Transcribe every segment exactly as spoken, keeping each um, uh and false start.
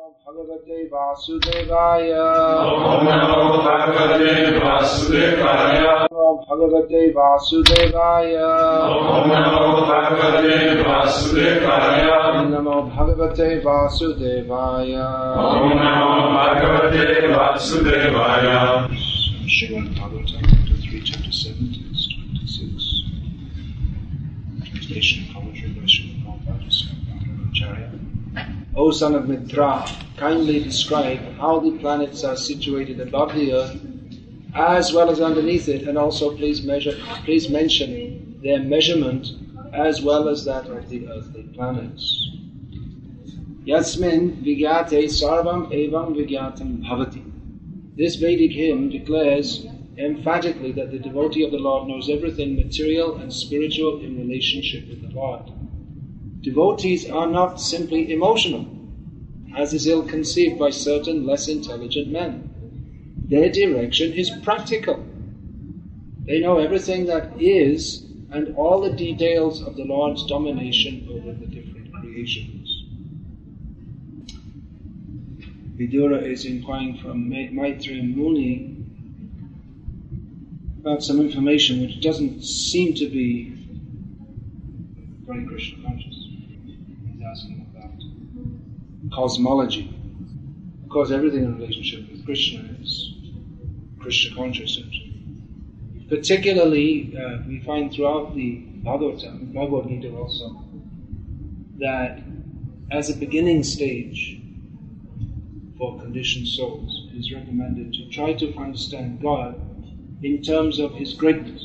Bhagavate Vasudevaya. Om Namo Bhagavate Vasudevaya. Om Bhagavate Vasudevaya. Om Namo Bhagavate Vasudevaya. Om Namo Bhagavate Vasudevaya. Om Namo Bhagavate Vasudevaya. Srimad Bhagavatam, chapter three, chapter seven, text twenty-six. Translation and commentary by Srimad Prabhupada, Acharya. O son of Mitra, kindly describe how the planets are situated above the earth, as well as underneath it, and also please measure, please mention their measurement, as well as that of the earthly planets. Yasmin vigyate sarvam evam vigyatam bhavati. This Vedic hymn declares emphatically that the devotee of the Lord knows everything material and spiritual in relationship with the Lord. Devotees are not simply emotional, as is ill-conceived by certain less intelligent men. Their direction is practical. They know everything that is and all the details of the Lord's domination over the different creations. Vidura is inquiring from Maitreya Muni about some information which doesn't seem to be very Krishna conscious. He's asking about cosmology. Of course, everything in relationship with Krishna is Krishna conscious. Particularly, uh, we find throughout the Bhagavatam, Bhagavad Gita also, that as a beginning stage for conditioned souls, it is recommended to try to understand God in terms of His greatness.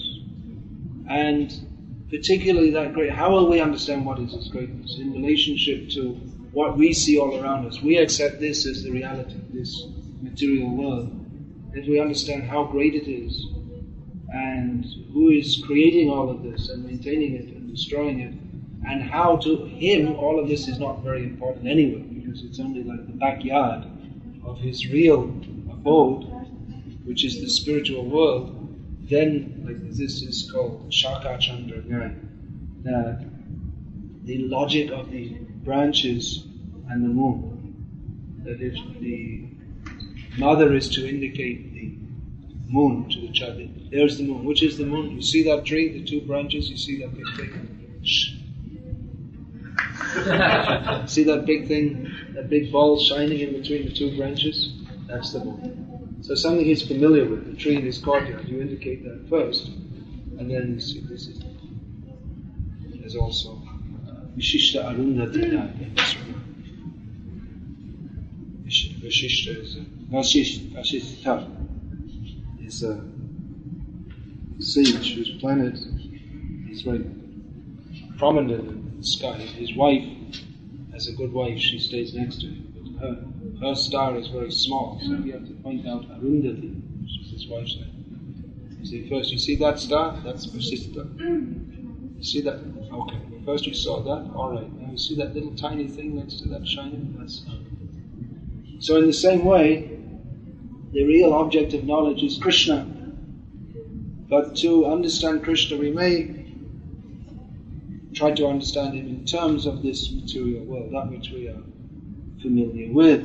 And particularly that great, how will we understand what is His greatness in relationship to what we see all around us? We accept this as the reality, this material world. If we understand how great it is, and who is creating all of this, and maintaining it, and destroying it, and how to Him all of this is not very important anyway, because it's only like the backyard of His real abode, which is the spiritual world. Then, like this is called Shaka Chandra Jnana, that the logic of the branches and the moon, that if the mother is to indicate the moon to the child, there's the moon. Which is the moon? You see that tree, the two branches, you see that big thing? Shh. See that big thing, that big ball shining in between the two branches? That's the moon. So something he's familiar with, the tree in his courtyard, you indicate that first, and then you see this is. There's also Vishishta Arundhati. Vishishta is a Vashishta is a sage whose planet is very prominent in the sky. His wife, as a good wife, she stays next to him, but her her star is very small, so we have to point out Arundhati, which is his wife's name. You see, first you see that star, that's Vashishta. You see that? Okay. First you saw that, alright. Now you see that little tiny thing next to that shining? That's so in the same way, the real object of knowledge is Krishna. But to understand Krishna, we may try to understand Him in terms of this material world, that which we are familiar with.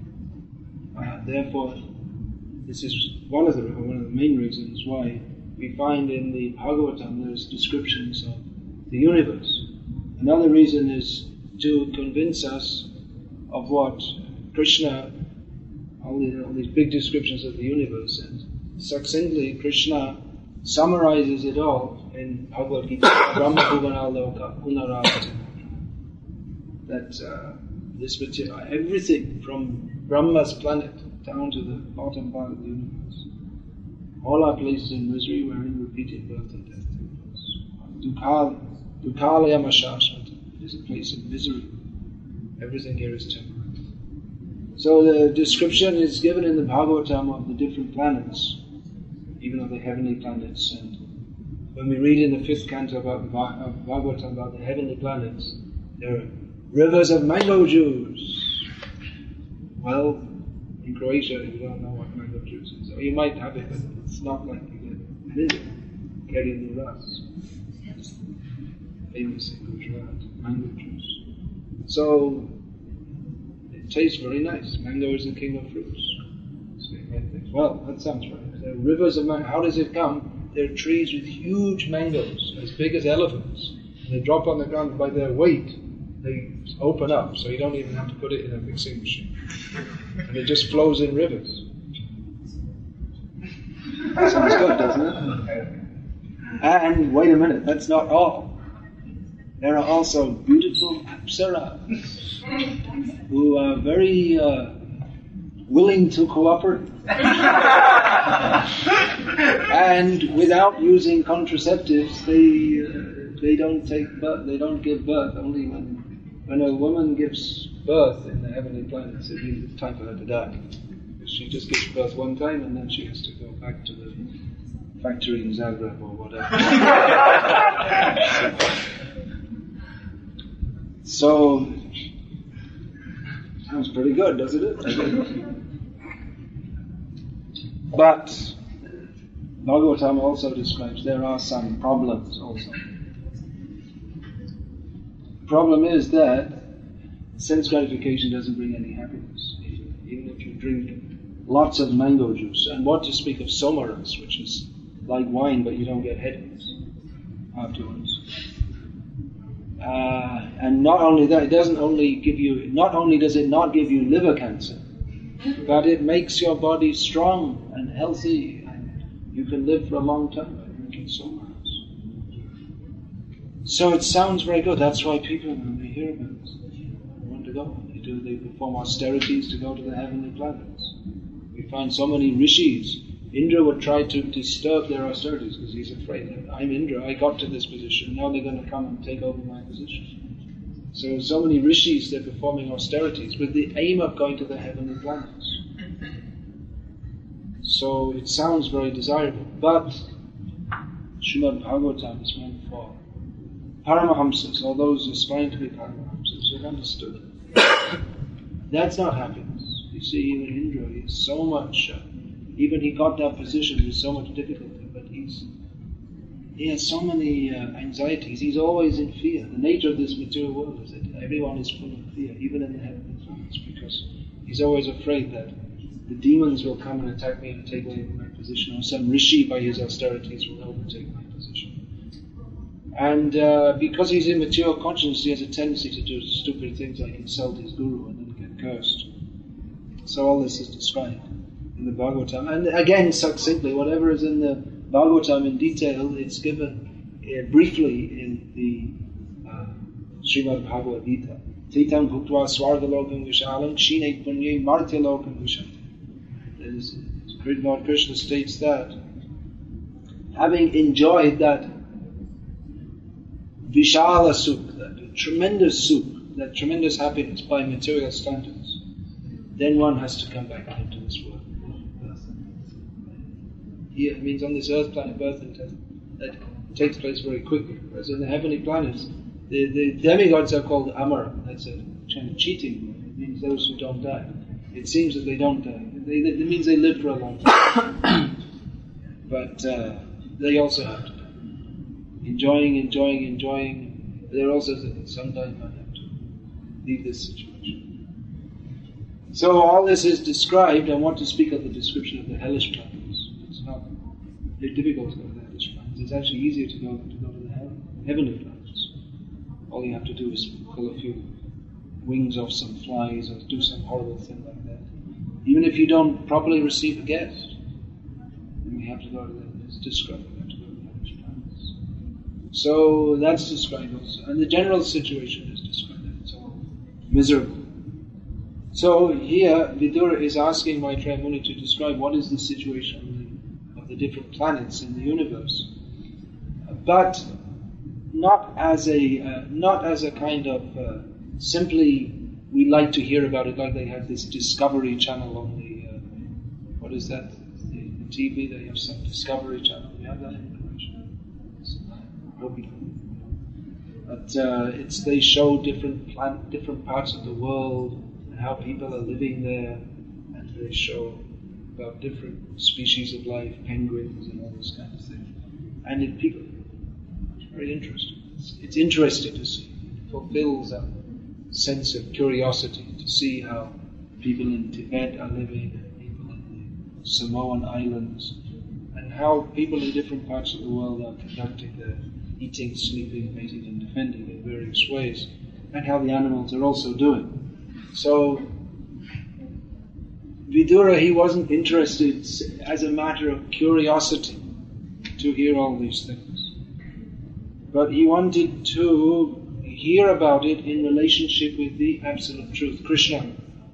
Uh, therefore, this is one of the one of the main reasons why we find in the Bhagavatam there's descriptions of the universe. Another reason is to convince us of what Krishna, all, the, all these big descriptions of the universe, and succinctly Krishna summarizes it all in Bhagavad Gita, Brahma Bhuvana Loka Punaravati. That uh, this material, everything from Brahma's planet down to the bottom part of the universe, all are places in misery wherein repeated birth and death take place. Dukkha Dukkalaya Mashashvata. It is a place of misery. Everything here is temporary. So the description is given in the Bhagavatam of the different planets, even of the heavenly planets. And when we read in the fifth canto about the Bhagavatam about the heavenly planets, there are rivers of mango juice. Well, in Croatia you don't know what mango juice is. Or you might have it, but it's not like you get million carrying the rust. Famous in Gujarat, mango juice. So tastes very nice. Mango is the king of fruits. So you might think, well, that sounds right. There are rivers of mango. How does it come? There are trees with huge mangoes, as big as elephants. And they drop on the ground by their weight. They open up, so you don't even have to put it in a mixing machine. And it just flows in rivers. That sounds good, doesn't it? And wait a minute, that's not all. There are also beautiful apsaras who are very uh, willing to cooperate. And without using contraceptives, they uh, they don't take birth, they don't give birth. Only when when a woman gives birth in the heavenly planets, it means it's time for her to die. She just gives birth one time, and then she has to go back to the factory in Zagreb or whatever. So, sounds pretty good, doesn't it? But Bhagavatam also describes there are some problems also. The problem is that sense gratification doesn't bring any happiness, even if you drink lots of mango juice, and what to speak of somaras, which is like wine, but you don't get headaches afterwards. Uh, and not only that, it doesn't only give you, not only does it not give you liver cancer, but it makes your body strong and healthy, and you can live for a long time by drinking somaras. So it sounds very good. That's why people, when they hear about this, want to go. They do. They perform austerities to go to the heavenly planets. We find so many rishis. Indra would try to disturb their austerities because he's afraid. I'm Indra, I got to this position, now they're going to come and take over my position. So, so many rishis, they're performing austerities with the aim of going to the heavenly planets. So it sounds very desirable, but Srimad Bhagavatam is meant for Paramahamsas, or those aspiring to be Paramahamsas, who've understood. That's not happiness. You see, even Indra, he has so much, uh, even he got that position with so much difficulty, but he's he has so many uh, anxieties. He's always in fear. The nature of this material world is that everyone is full of fear, even in the heavenly planets, because he's always afraid that the demons will come and attack me and take away my position, or some rishi by his austerities will overtake my position. And uh, because he's in material consciousness, he has a tendency to do stupid things like insult his guru and then get cursed. So all this is described in the Bhagavatam. And again, succinctly, whatever is in the Bhagavatam in detail, it's given uh, briefly in the uh, Srimad Bhagavad Gita. Titam bhuktva svargalokam vishalam shine punye martyalokam vishalam. Lord Krishna states that having enjoyed that vishala sukh, that tremendous sukh, that tremendous happiness by material standards, then one has to come back into this world. Here, it means on this earth planet, birth and death, that takes place very quickly. Whereas in the heavenly planets, the, the demigods are called Amara. That's a kind of cheating word. It means those who don't die. It seems that they don't die. They, they, it means they live for a long time. But uh, they also have to die. Enjoying, enjoying, enjoying. They're also sometimes might have to leave this situation. So all this is described. I want to speak of the description of the hellish planets. It's not it's difficult to go to the hellish planets. It's actually easier to go to go to the heaven, heavenly planets. All you have to do is pull a few wings off some flies or do some horrible thing like that. Even if you don't properly receive a guest, then we have to go to the, it's described, we have to go to the hellish planets. So that's described also. And the general situation is described, that it's all miserable. So here, Vidura is asking Maitreya Muni to describe what is the situation of the, of the different planets in the universe. But not as a, uh, not as a kind of uh, simply, we like to hear about it like they have this Discovery Channel on the, uh, what is that, the, the T V, they have some Discovery Channel, we have that information. But uh, it's, they show different plant, different parts of the world, and how people are living there, and they show about different species of life, penguins and all this kind of thing. And it, people, it's very interesting. It's, it's interesting to see. It fulfills that sense of curiosity to see how people in Tibet are living, and people in the Samoan Islands, and how people in different parts of the world are conducting their eating, sleeping, mating and defending in various ways, and how the animals are also doing. So Vidura, he wasn't interested as a matter of curiosity to hear all these things, but he wanted to hear about it in relationship with the absolute truth, Krishna.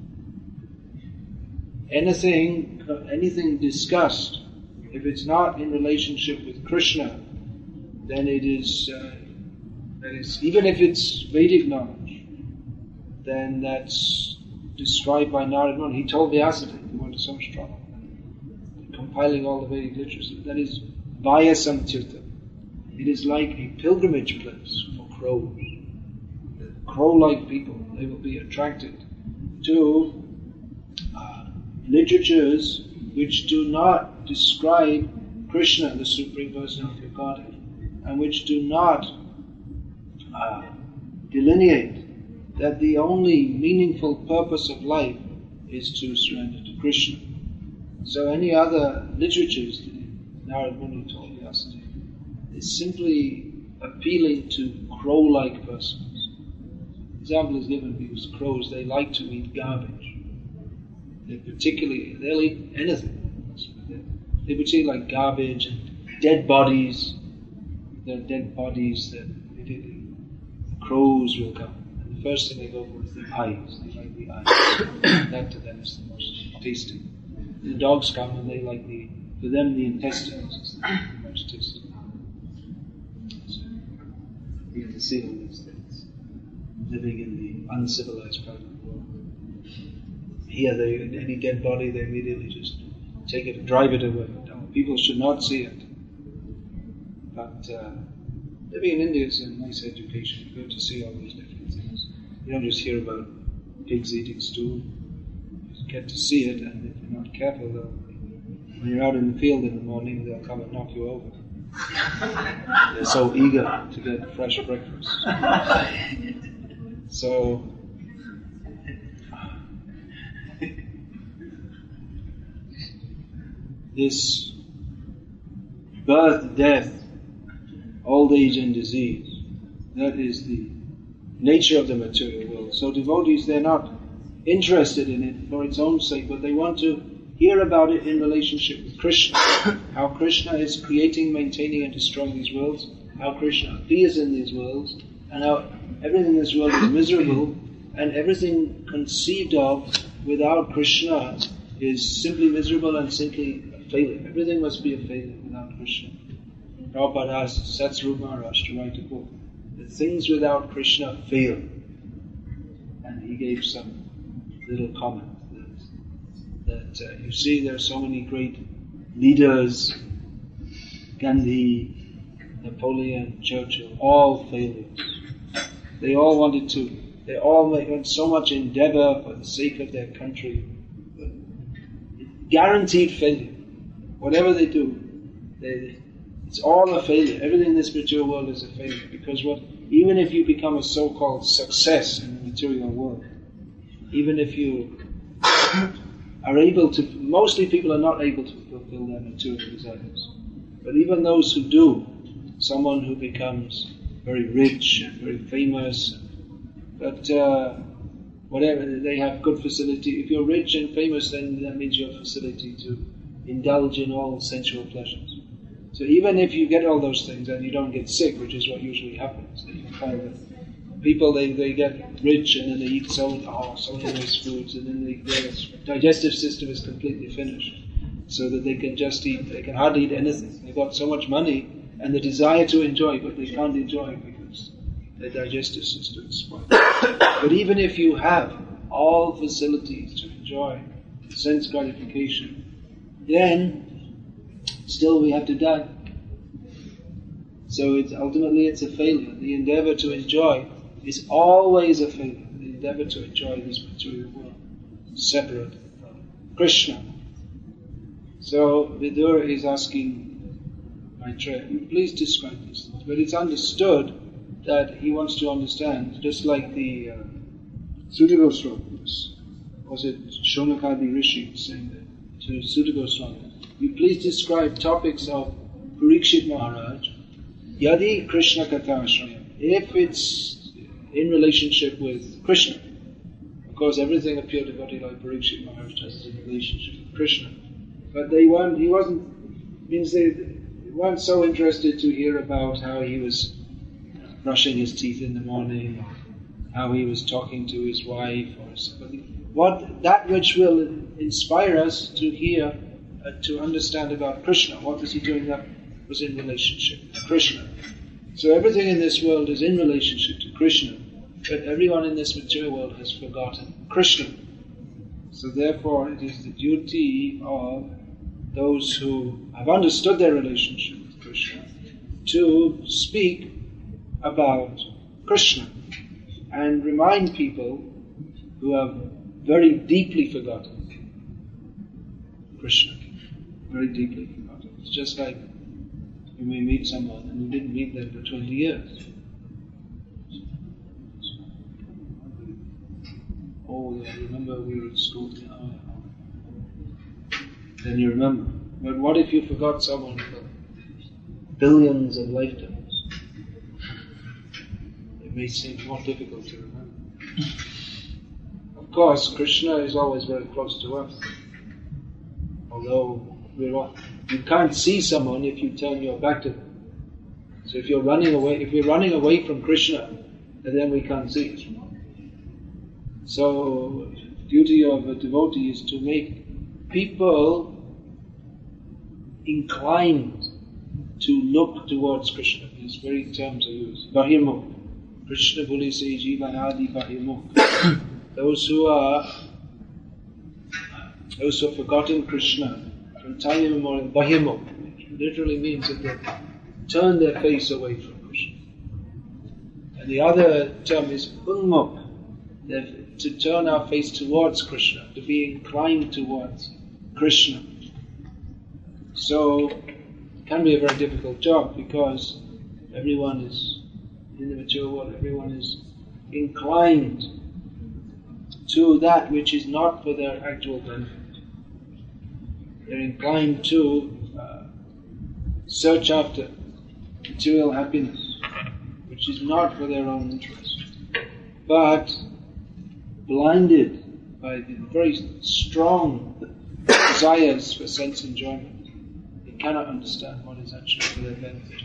Anything, anything discussed, if it's not in relationship with Krishna, then it is, uh, that is, even if it's Vedic knowledge, then that's described by Narada Muni. He told Vyasadeva, he went to so much trouble, compiling all the Vedic literature. That is Vaya Samtirtha. It is like a pilgrimage place for crows. The crow-like people, they will be attracted to uh, literatures which do not describe Krishna, the Supreme Personality of Godhead, and which do not uh, delineate that the only meaningful purpose of life is to surrender to Krishna. So any other literatures, Narada Muni told Vyasadeva, is simply appealing to crow-like persons. Example is given because crows, they like to eat garbage. They particularly, they'll eat anything. They particularly like garbage and dead bodies. There are dead bodies that the crows will come. And the first thing they go for is the eyes. They like the eyes. That to them is the most tasty. The dogs come and they like the, for them the intestines is the most tasty. So you have to see all these things. Living in the uncivilized part of the world. Here, they, any dead body, they immediately just take it and drive it away. No, people should not see it. But uh, living in India is a nice education. You go to see all these different things. You don't just hear about pigs eating stool. You get to see it, and if you're not careful, they'll, when you're out in the field in the morning, they'll come and knock you over. They're so eager to get fresh breakfast. So, this birth, death, old age and disease, that is the nature of the material world. So devotees, they're not interested in it for its own sake, but they want to hear about it in relationship with Krishna. How Krishna is creating, maintaining and destroying these worlds, how Krishna appears in these worlds, and how everything in this world is miserable, and everything conceived of without Krishna is simply miserable and simply a failure. Everything must be a failure without Krishna. Prabhupada asked Satsvarupa Maharaj to write a book. The things without Krishna fail. And he gave some little comment that, that uh, you see there are so many great leaders, Gandhi, Napoleon, Churchill, all failures. They all wanted to, they all went so much endeavor for the sake of their country. Guaranteed failure. Whatever they do, they, it's all a failure. Everything in this material world is a failure. Because what, even if you become a so-called success in the material world, even if you are able to, mostly people are not able to fulfill their material desires. But even those who do, someone who becomes very rich and very famous, but uh, whatever, they have good facility. If you're rich and famous, then that means you have facility to indulge in all sensual pleasures. So even if you get all those things and you don't get sick, which is what usually happens, you find that people, they, they get rich and then they eat so, oh, so many nice foods, and then they, their digestive system is completely finished, so that they can just eat, they can hardly eat anything. They've got so much money and the desire to enjoy, but they can't enjoy because their digestive system is spoiled. But even if you have all facilities to enjoy sense gratification, then still we have to die. So it's, ultimately it's a failure. The endeavor to enjoy is always a failure. The endeavor to enjoy this material world, separate from Krishna. So Vidura is asking Maitreya, please describe these things. But it's understood that he wants to understand, just like the uh, Sutta Goswami was was it Shonakadi Rishi saying that to Sutta Goswami, you please describe topics of Parikshit Maharaj, Yadi Krishna Katha Ashrayam, if it's in relationship with Krishna. Of course, everything a pure devotee like Parikshit Maharaj has in relationship with Krishna. But they weren't, he wasn't, means they weren't so interested to hear about how he was brushing his teeth in the morning, or how he was talking to his wife, or something. What, that which will inspire us to hear, uh, to understand about Krishna. What was he doing that was in relationship to Krishna. So everything in this world is in relationship to Krishna, but everyone in this material world has forgotten Krishna. So therefore it is the duty of those who have understood their relationship with Krishna to speak about Krishna and remind people who have very deeply forgotten Krishna, very deeply forgotten. It's just like you may meet someone and you didn't meet them for twenty years. Oh yeah, remember we were at school together. Oh, yeah. Then you remember. But what if you forgot someone for billions of lifetimes? It may seem more difficult to remember. Of course, Krishna is always very close to us. Although we're all, you can't see someone if you turn your back to them. So if you're running away, if we're running away from Krishna, then we can't see it. So, the duty of a devotee is to make people inclined to look towards Krishna. These very terms are used. Bahirmukh. Krishna Bhuli Se Jivanadi Bahirmukh. Those who are those who have forgotten Krishna from time immemorial, Bahirmukh, literally means that they turn their face away from Krishna. And the other term is Unmukh, to turn our face towards Krishna, to be inclined towards Krishna. So, it can be a very difficult job because everyone is, in the material world, everyone is inclined to that which is not for their actual benefit. They're inclined to uh, search after material happiness, which is not for their own interest, but blinded by the very strong desires for sense enjoyment. They cannot understand what is actually for their benefit.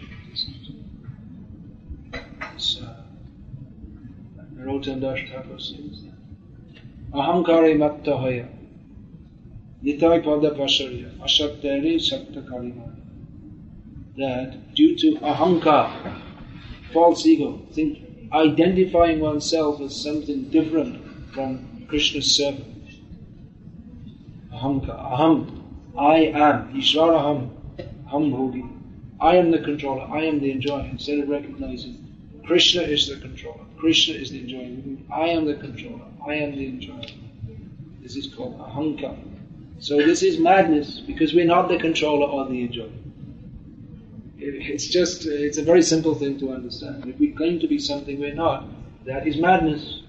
It's uh, Narottam Das Thakur says that. Ahankare mattahaya nitai pada vasarya ashaktari sakta karimaya. That due to ahankar, false ego, think, identifying oneself as something different from Krishna's servant. Ahamka, aham, I am, Ishvaraham, ham bhogi. I am the controller, I am the enjoyer. Instead of recognizing Krishna is the controller, Krishna is the enjoyer. I am the controller, I am the enjoyer. This is called ahamka. So this is madness because we're not the controller or the enjoyer. It's just, it's a very simple thing to understand. If we claim to be something we're not, that is madness.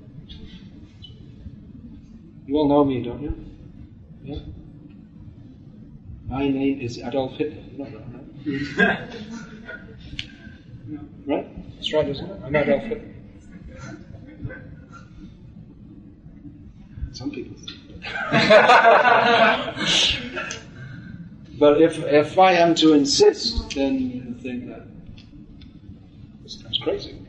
You all know me, don't you? Yeah? My name is Adolf Hitler. Not right, right? Right? That's right, isn't it? I'm Adolf Hitler. Some people think. But if if I am to insist, then you think that that's crazy.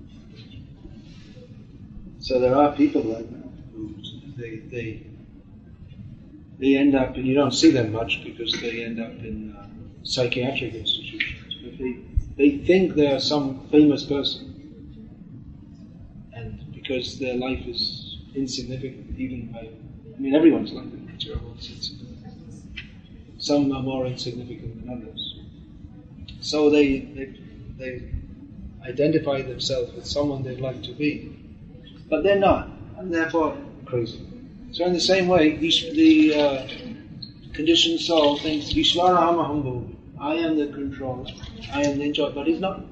So there are people like that who they they they end up, and you don't see them much because they end up in uh, psychiatric institutions. But they they think they are some famous person, and because their life is insignificant, even by I mean everyone's life in the material world is insignificant. Some are more insignificant than others. So they, they they identify themselves with someone they'd like to be. But they're not, and therefore crazy. So in the same way, the uh, conditioned soul thinks, Ishvaraham aham, I am the controller, I am the enjoyer, but he's not.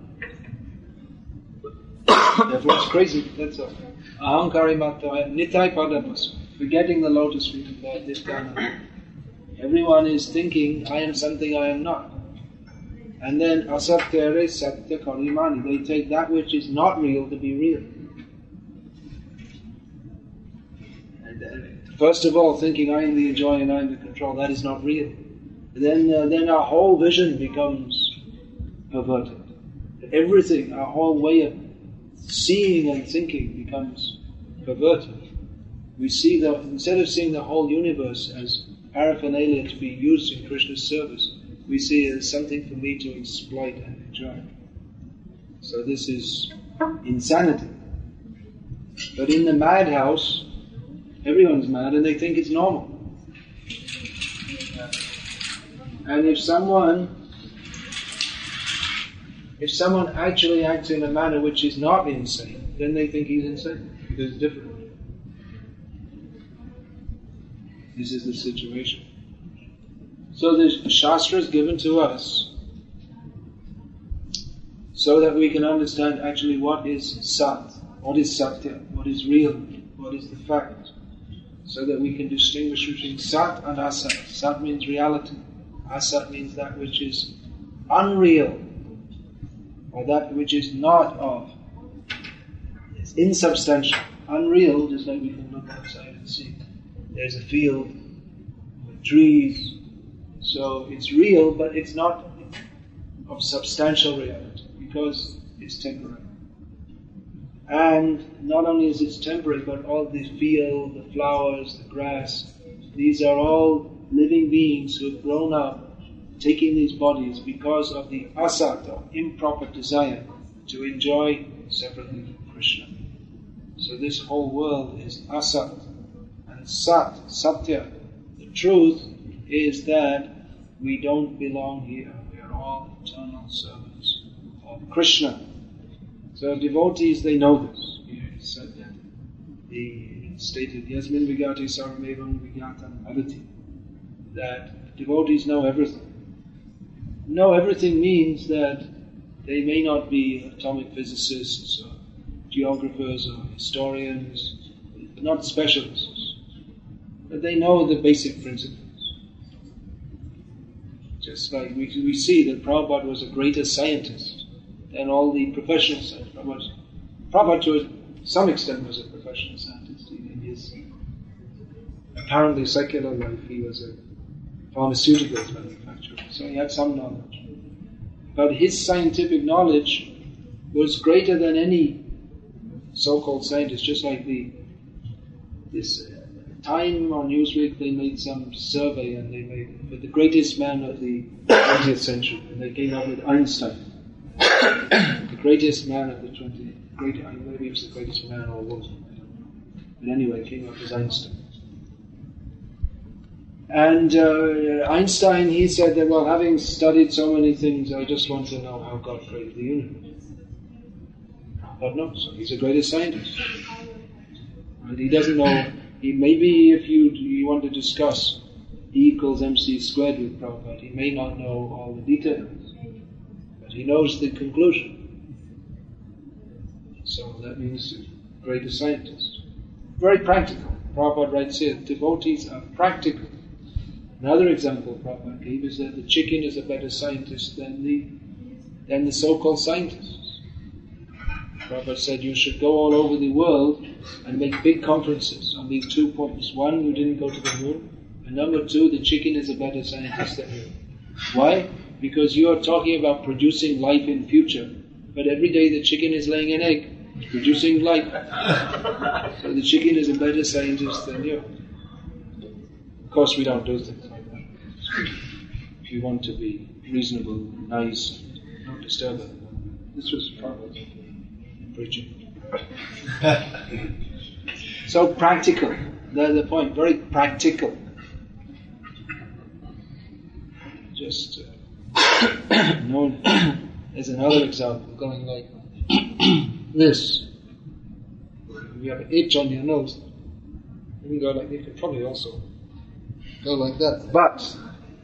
Therefore it's crazy, that's all. Ahankari mattaya nitai padapasva. forgetting the lotus feet of Lord Nityananda. Everyone is thinking, I am something I am not. And then asatyare satya karimani, they take that which is not real to be real. And uh, first of all, thinking I am the enjoyer and I am the control, that is not real. And then, uh, then our whole vision becomes perverted. Everything, our whole way of seeing and thinking becomes perverted. We see that instead of seeing the whole universe as paraphernalia to be used in Krishna's service, we see it as something for me to exploit and enjoy. So this is insanity. But in the madhouse, everyone's mad and they think it's normal. And if someone if someone actually acts in a manner which is not insane, then they think he's insane, because it's different. This is the situation. So the Shastra is given to us so that we can understand actually what is Sat, what is Satya, what is real, what is the fact, so that we can distinguish between Sat and Asat. Sat means reality, Asat means that which is unreal, or that which is not of. It's insubstantial. Unreal, just like we can look outside and see. There's a field with trees. So it's real, but it's not of substantial reality, because it's temporary. And not only is it temporary, but all the field, the flowers, the grass, these are all living beings who have grown up taking these bodies because of the asat, or improper desire, to enjoy separately from Krishna. So this whole world is asat. And sat, satya, the truth is that we don't belong here. We are all eternal servants of Krishna. So devotees, they know this. He said that. He stated, Yasmin vigati sarvamevam vigatam bhavati, that devotees know everything. Know everything means that they may not be atomic physicists or geographers or historians, not specialists, but they know the basic principles. Just like we, we see that Prabhupada was a greater scientist than all the professional scientists. Prabhupada, Prabhupada to some extent was a professional scientist. In his apparently secular life, he was a pharmaceuticals manufacturer, so he had some knowledge. But his scientific knowledge was greater than any so-called scientist, just like the this uh, time on Newsweek they made some survey and they made for the greatest man of the twentieth century, and they came up with Einstein, the greatest man of the twentieth, great, maybe he was the greatest man or woman, I don't know. But anyway, it came up as Einstein. And uh, Einstein, he said that, well, having studied so many things, I just want to know how God created the universe. God knows, so he's the greatest scientist. And he doesn't know, he maybe if you you want to discuss E equals mc squared with Prabhupada, he may not know all the details, but he knows the conclusion. So that means the greatest scientist. Very practical. Prabhupada writes here, devotees are practical. Another example Prabhupada gave is that the chicken is a better scientist than the than the so-called scientists. Prabhupada said you should go all over the world and make big conferences on these two points. One, you didn't go to the moon, and number two, the chicken is a better scientist than you. Why? Because you are talking about producing life in future, but every day the chicken is laying an egg, producing life. So the chicken is a better scientist than you. Of course, we don't do things like that. If you want to be reasonable, nice, don't disturb it. This was Prabhupada preaching. So practical. That's the point. Very practical. Just uh, known. There's another example going like this. If you have an itch on your nose, you can go like. You could probably also go like that. But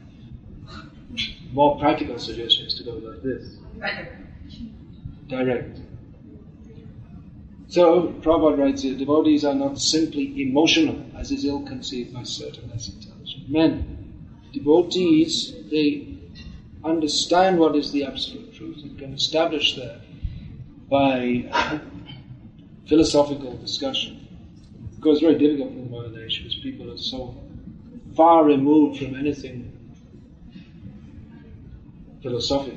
more practical suggestion is to go like this. Direct. So, Prabhupada writes here, devotees are not simply emotional, as is ill-conceived by certain less intelligent men. Devotees, they understand what is the absolute truth and can establish that by philosophical discussion. Of course, it's very difficult in the modern age because people are so far removed from anything philosophical.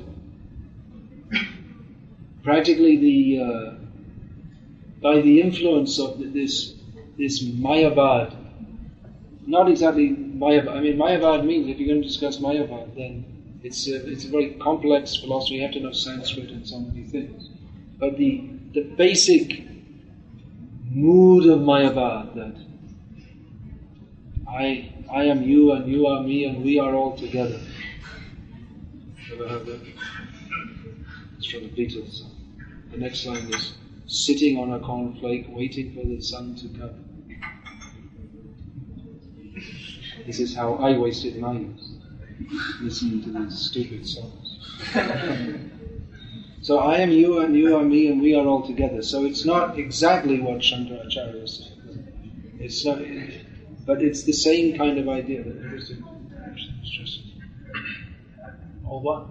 Practically, the uh, by the influence of this this Mayavad, not exactly Mayavad. I mean, Mayavad means if you're going to discuss Mayavad, then it's a, it's a very complex philosophy. You have to know Sanskrit and so many things. But the the basic mood of Mayavad, that I I am you and you are me and we are all together. Ever heard that? It's from the Beatles. The next line is, sitting on a cornflake waiting for the sun to come. This is how I wasted my youth, listening to these stupid songs. So I am you and you are me and we are all together. So it's not exactly what Shankaracharya said. It's not, but it's the same kind of idea that everything is just all one.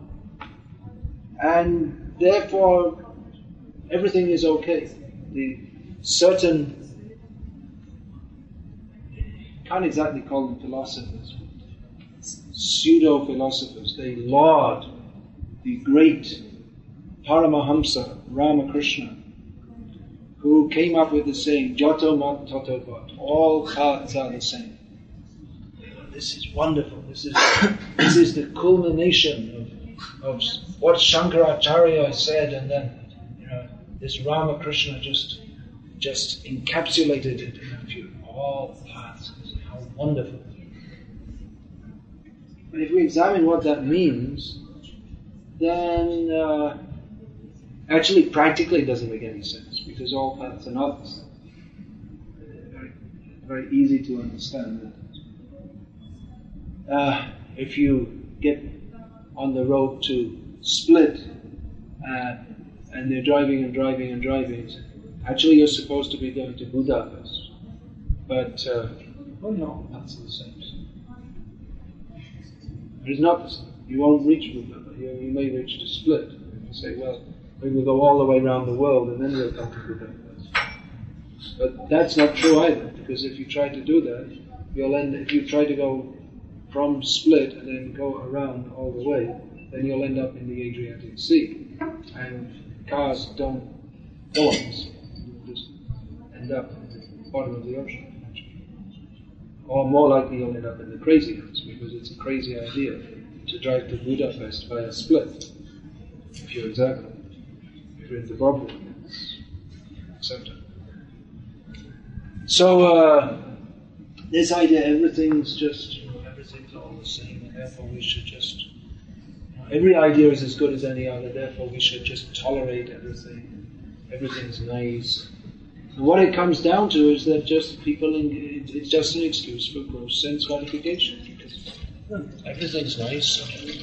And therefore, everything is okay. The certain, can't exactly call them philosophers, pseudo-philosophers, they laud the great Paramahamsa, Ramakrishna, who came up with the saying, Jato mat tato vat, all paths are the same. This is wonderful. This is this is the culmination of, of what Shankaracharya said, and then you know this Ramakrishna just just encapsulated it in a few all paths. How wonderful! But if we examine what that means, then uh, actually practically it doesn't make any sense, because all paths are not the same. Very, very easy to understand that. Uh, if you get on the road to Split, uh, and they're driving and driving and driving, actually you're supposed to be going to Budapest. But, uh, oh no, that's the same. It is not the same. You won't reach Budapest. You, you may reach to Split. You say, well, we will go all the way around the world and then we'll come to Budapest. But that's not true either, because if you try to do that, you'll end, if you try to go from Split and then go around all the way, then you'll end up in the Adriatic Sea. And cars don't go on this. You'll just end up at the bottom of the ocean. Or more likely you'll end up in the crazy house, because it's a crazy idea to drive to Budapest via Split. If you're exactly, if you're in Zimbabwe, it's accepted. So, uh, this idea, everything's just, you know, everything's all the same, and therefore we should just, you know, every idea is as good as any other, therefore we should just tolerate everything. Everything's nice. And what it comes down to is that just people, in, it, it's just an excuse for gross sense gratification. Because, you know, everything's nice.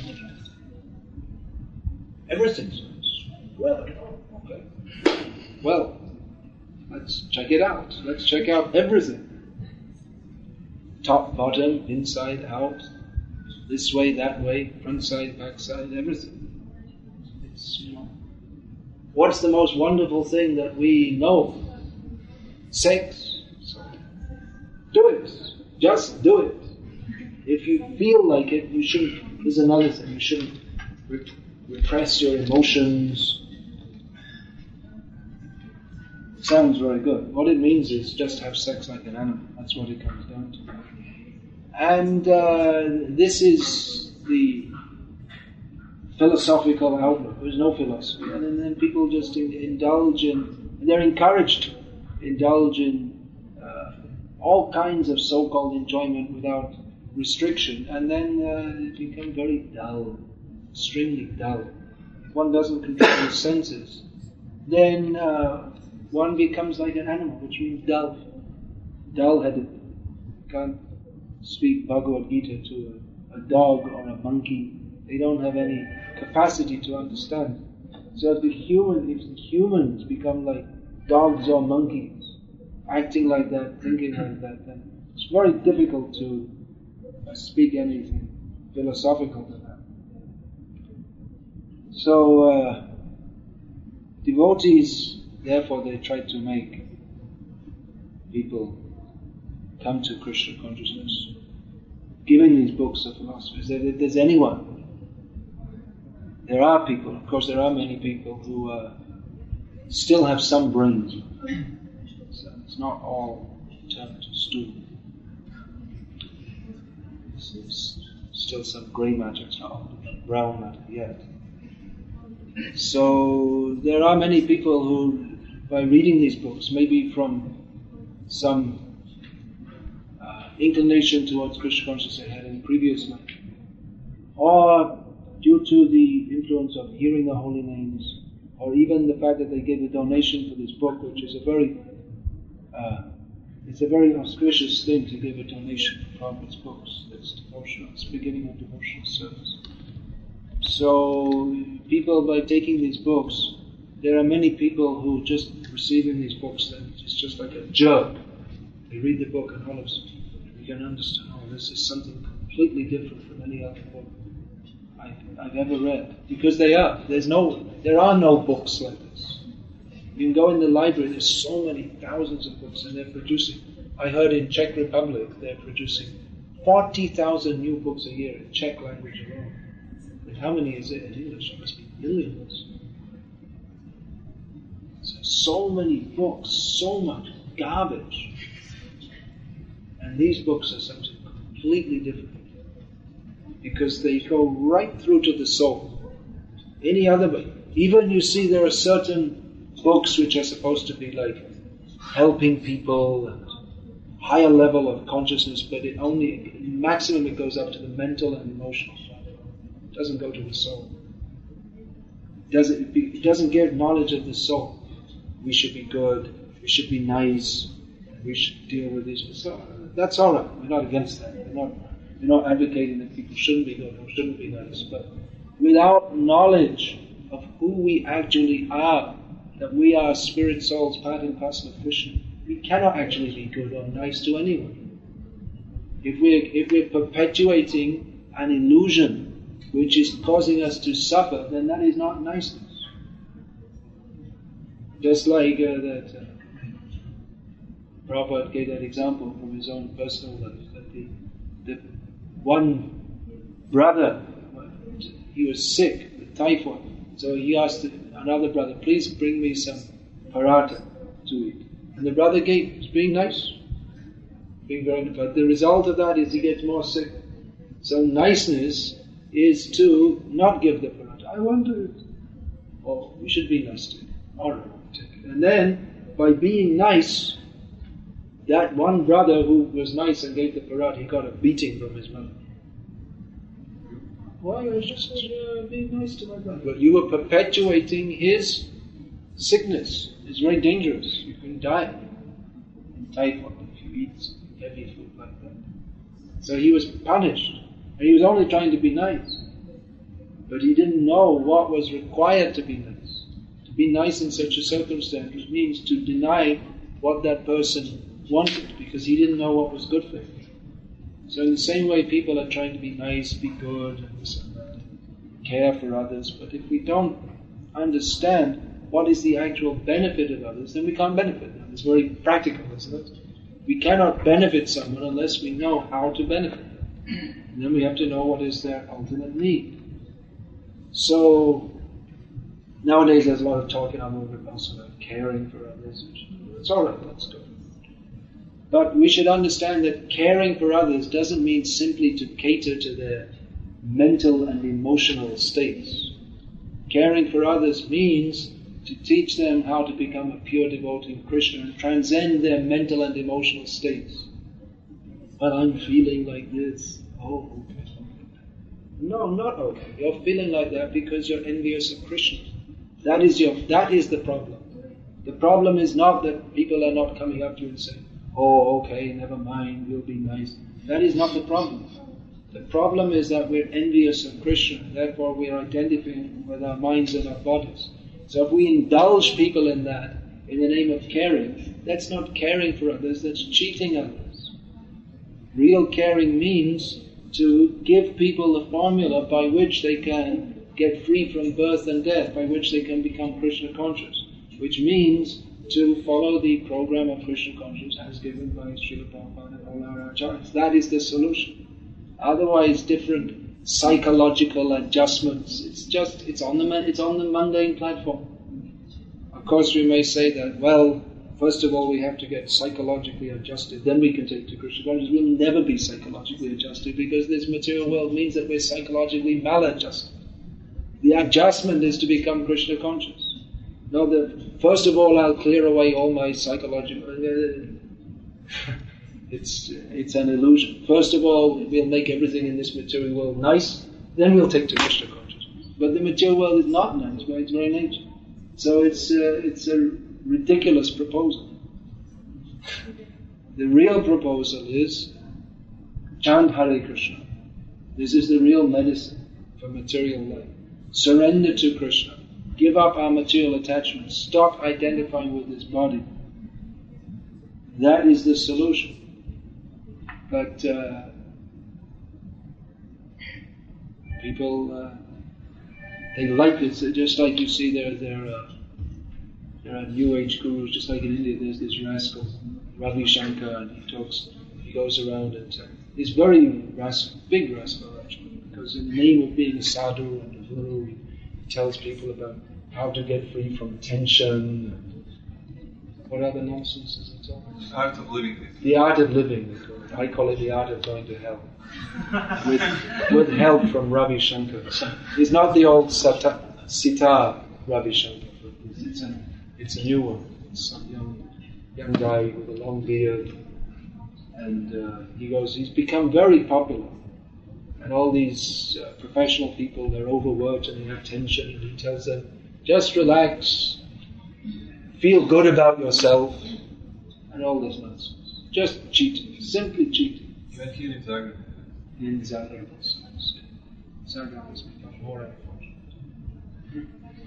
Everything's nice. Well, okay. Well, let's check it out. Let's check out everything. Top, bottom, inside, out, this way, that way, front side, back side, everything. It's, you know, what's the most wonderful thing that we know? Sex. So, do it. Just do it. If you feel like it, you shouldn't. There's another thing. You shouldn't re- repress your emotions. It sounds very good. What it means is just have sex like an animal. That's what it comes down to. And uh, this is the philosophical outlook. There's no philosophy. And then people just in, indulge in, they're encouraged to indulge in uh, all kinds of so-called enjoyment without restriction. And then uh, they become very dull, extremely dull. If one doesn't control his senses, then uh, one becomes like an animal, which means dull. Dull-headed. Can't speak Bhagavad Gita to a, a dog or a monkey. They don't have any capacity to understand. So if the human, if the humans become like dogs or monkeys, acting like that, thinking like that, then it's very difficult to uh, speak anything philosophical to that. So, uh, devotees, therefore, they try to make people come to Krishna consciousness, giving these books of philosophy. If there's anyone, there are people, of course there are many people who uh, still have some brains. So it's not all turned to stupid. There's still some grey matter, it's not all brown matter yet. So there are many people who, by reading these books, maybe from some uh, inclination towards Krishna consciousness they had in previous life, or due to the influence of hearing the holy names, or even the fact that they gave a donation for this book, which is a very, uh, it's a very auspicious thing to give a donation for Prabhupada's books. It's devotional, it's the beginning of devotional service. So, people, by taking these books, there are many people who just receiving these books, then it's just like a jerk. They read the book and all of a sudden you can understand, oh, this is something completely different from any other book I've, I've ever read. Because they are. There's no, there are no books like this. You can go in the library, there's so many thousands of books, and they're producing. I heard in Czech Republic, they're producing forty thousand new books a year in Czech language alone. And how many is it in English? It must be millions. So, so many books, so much garbage. And these books are something completely different. Because they go right through to the soul. Any other way. Even you see there are certain books which are supposed to be like helping people and higher level of consciousness, but it only, maximum it goes up to the mental and emotional side. It doesn't go to the soul. It doesn't, it doesn't give knowledge of the soul. We should be good, we should be nice, we should deal with this. So that's all right. We're not against that. We're not, we're not advocating that people shouldn't be good or shouldn't be nice. But without knowledge of who we actually are, that we are spirit souls, part and parcel of Krishna, we cannot actually be good or nice to anyone. If we're, if we're perpetuating an illusion which is causing us to suffer, then that is not niceness. Just like uh, that uh, Prabhupada gave that example from his own personal life, that the, the one brother, he was sick with typhoid, so he asked another brother, please bring me some paratha to eat. And the brother gave, he was being nice, being very nice, but the result of that is he gets more sick. So niceness is to not give the paratha. I want to eat. Oh, we should be nice to him. All right. And then, by being nice, that one brother who was nice and gave the paratha, he got a beating from his mother. Why? I was just uh, being nice to my brother. But you were perpetuating his sickness. It's very dangerous. You can die in typhoid if you eat heavy food like that. So he was punished. And he was only trying to be nice. But he didn't know what was required to be nice. To be nice in such a circumstance means to deny what that person wanted, because he didn't know what was good for him. So in the same way, people are trying to be nice, be good, and this and that, care for others, but if we don't understand what is the actual benefit of others, then we can't benefit them. It's very practical, isn't it? We cannot benefit someone unless we know how to benefit them. And then we have to know what is their ultimate need. So, nowadays there's a lot of talk in our movement also about caring for others. It's alright, that's good. But we should understand that caring for others doesn't mean simply to cater to their mental and emotional states. Caring for others means to teach them how to become a pure devotee of Krishna and transcend their mental and emotional states. But I'm feeling like this. Oh, okay. No, not okay. You're feeling like that because you're envious of Krishna. That is your. That is the problem. The problem is not that people are not coming up to you and saying, oh, okay, never mind, we'll be nice. That is not the problem. The problem is that we're envious of Krishna, therefore we are identifying with our minds and our bodies. So if we indulge people in that, in the name of caring, that's not caring for others, that's cheating others. Real caring means to give people a formula by which they can get free from birth and death, by which they can become Krishna conscious, which means to follow the program of Krishna consciousness as given by Srila Prabhupada and all our acharyas. That is the solution. Otherwise, different psychological adjustments, it's just, it's on the, it's on the mundane platform. Of course, we may say that, well, first of all, we have to get psychologically adjusted, then we can take to Krishna consciousness. We'll never be psychologically adjusted because this material world means that we're psychologically maladjusted. The adjustment is to become Krishna conscious. No, the, first of all, I'll clear away all my psychological... it's it's an illusion. First of all, we'll make everything in this material world nice, then we'll take to Krishna consciousness. But the material world is not nice by its very nature. So it's uh, it's a ridiculous proposal. The real proposal is chant Hare Krishna. This is the real medicine for material life. Surrender to Krishna. Give up our material attachments. Stop identifying with this body. That is the solution. But uh, people, uh, they like this. Just like you see there, there, uh, there are New Age gurus. Just like in India, there's this rascal Ravi Shankar, and he talks. He goes around and uh, he's very rascal, big rascal actually, because in the name of being a sadhu and a guru, he tells people about how to get free from tension. And what other nonsense is he talking about? The art of living. The art of living, they call it. I call it the art of going to hell. with, with help from Ravi Shankar. So it's not the old Sata, Sita Ravi Shankar. It's a, it's a new one. It's some young, young guy with a long beard. And uh, he goes, he's become very popular. And all these uh, professional people, they're overworked and they have tension, and he tells them, just relax, feel good about yourself, and all this nonsense. Just cheating, simply cheating. You went here in Zagreb. In Zagreb also. Zagreb has become more unfortunate.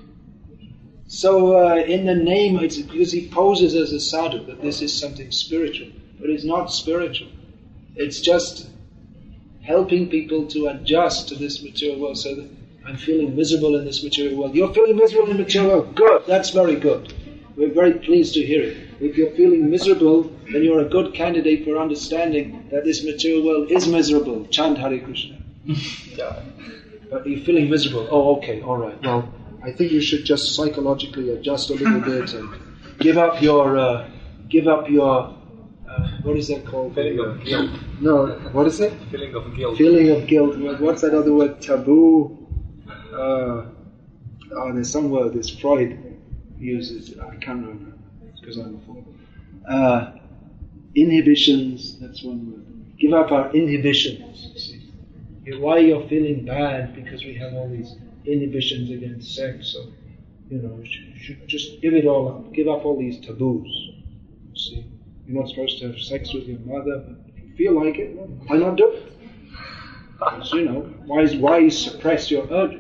So uh, in the name, it's because he poses as a sadhu, that this is something spiritual. But it's not spiritual. It's just helping people to adjust to this material world, so that I'm feeling miserable in this material world. You're feeling miserable in the material world? Good, that's very good. We're very pleased to hear it. If you're feeling miserable, then you're a good candidate for understanding that this material world is miserable. Chant Hare Krishna. Yeah. But you're feeling miserable. Oh, okay, all right. Well, I think you should just psychologically adjust a little bit and give up your, uh, give up your, uh, what is that called? Feeling of guilt. No, what is it? Feeling of guilt. Feeling of guilt. What's that other word? Taboo. Uh, oh, there's some word. There's Freud uses. I can't remember because I'm a fool. Uh, inhibitions. That's one word. Give up our inhibitions. See? Why you're feeling bad because we have all these inhibitions against sex. So, you know, you should, you should just give it all up. Give up all these taboos. See, you're not supposed to have sex with your mother, but if you feel like it, well, why not do it? Because, you know, why why suppress your urges?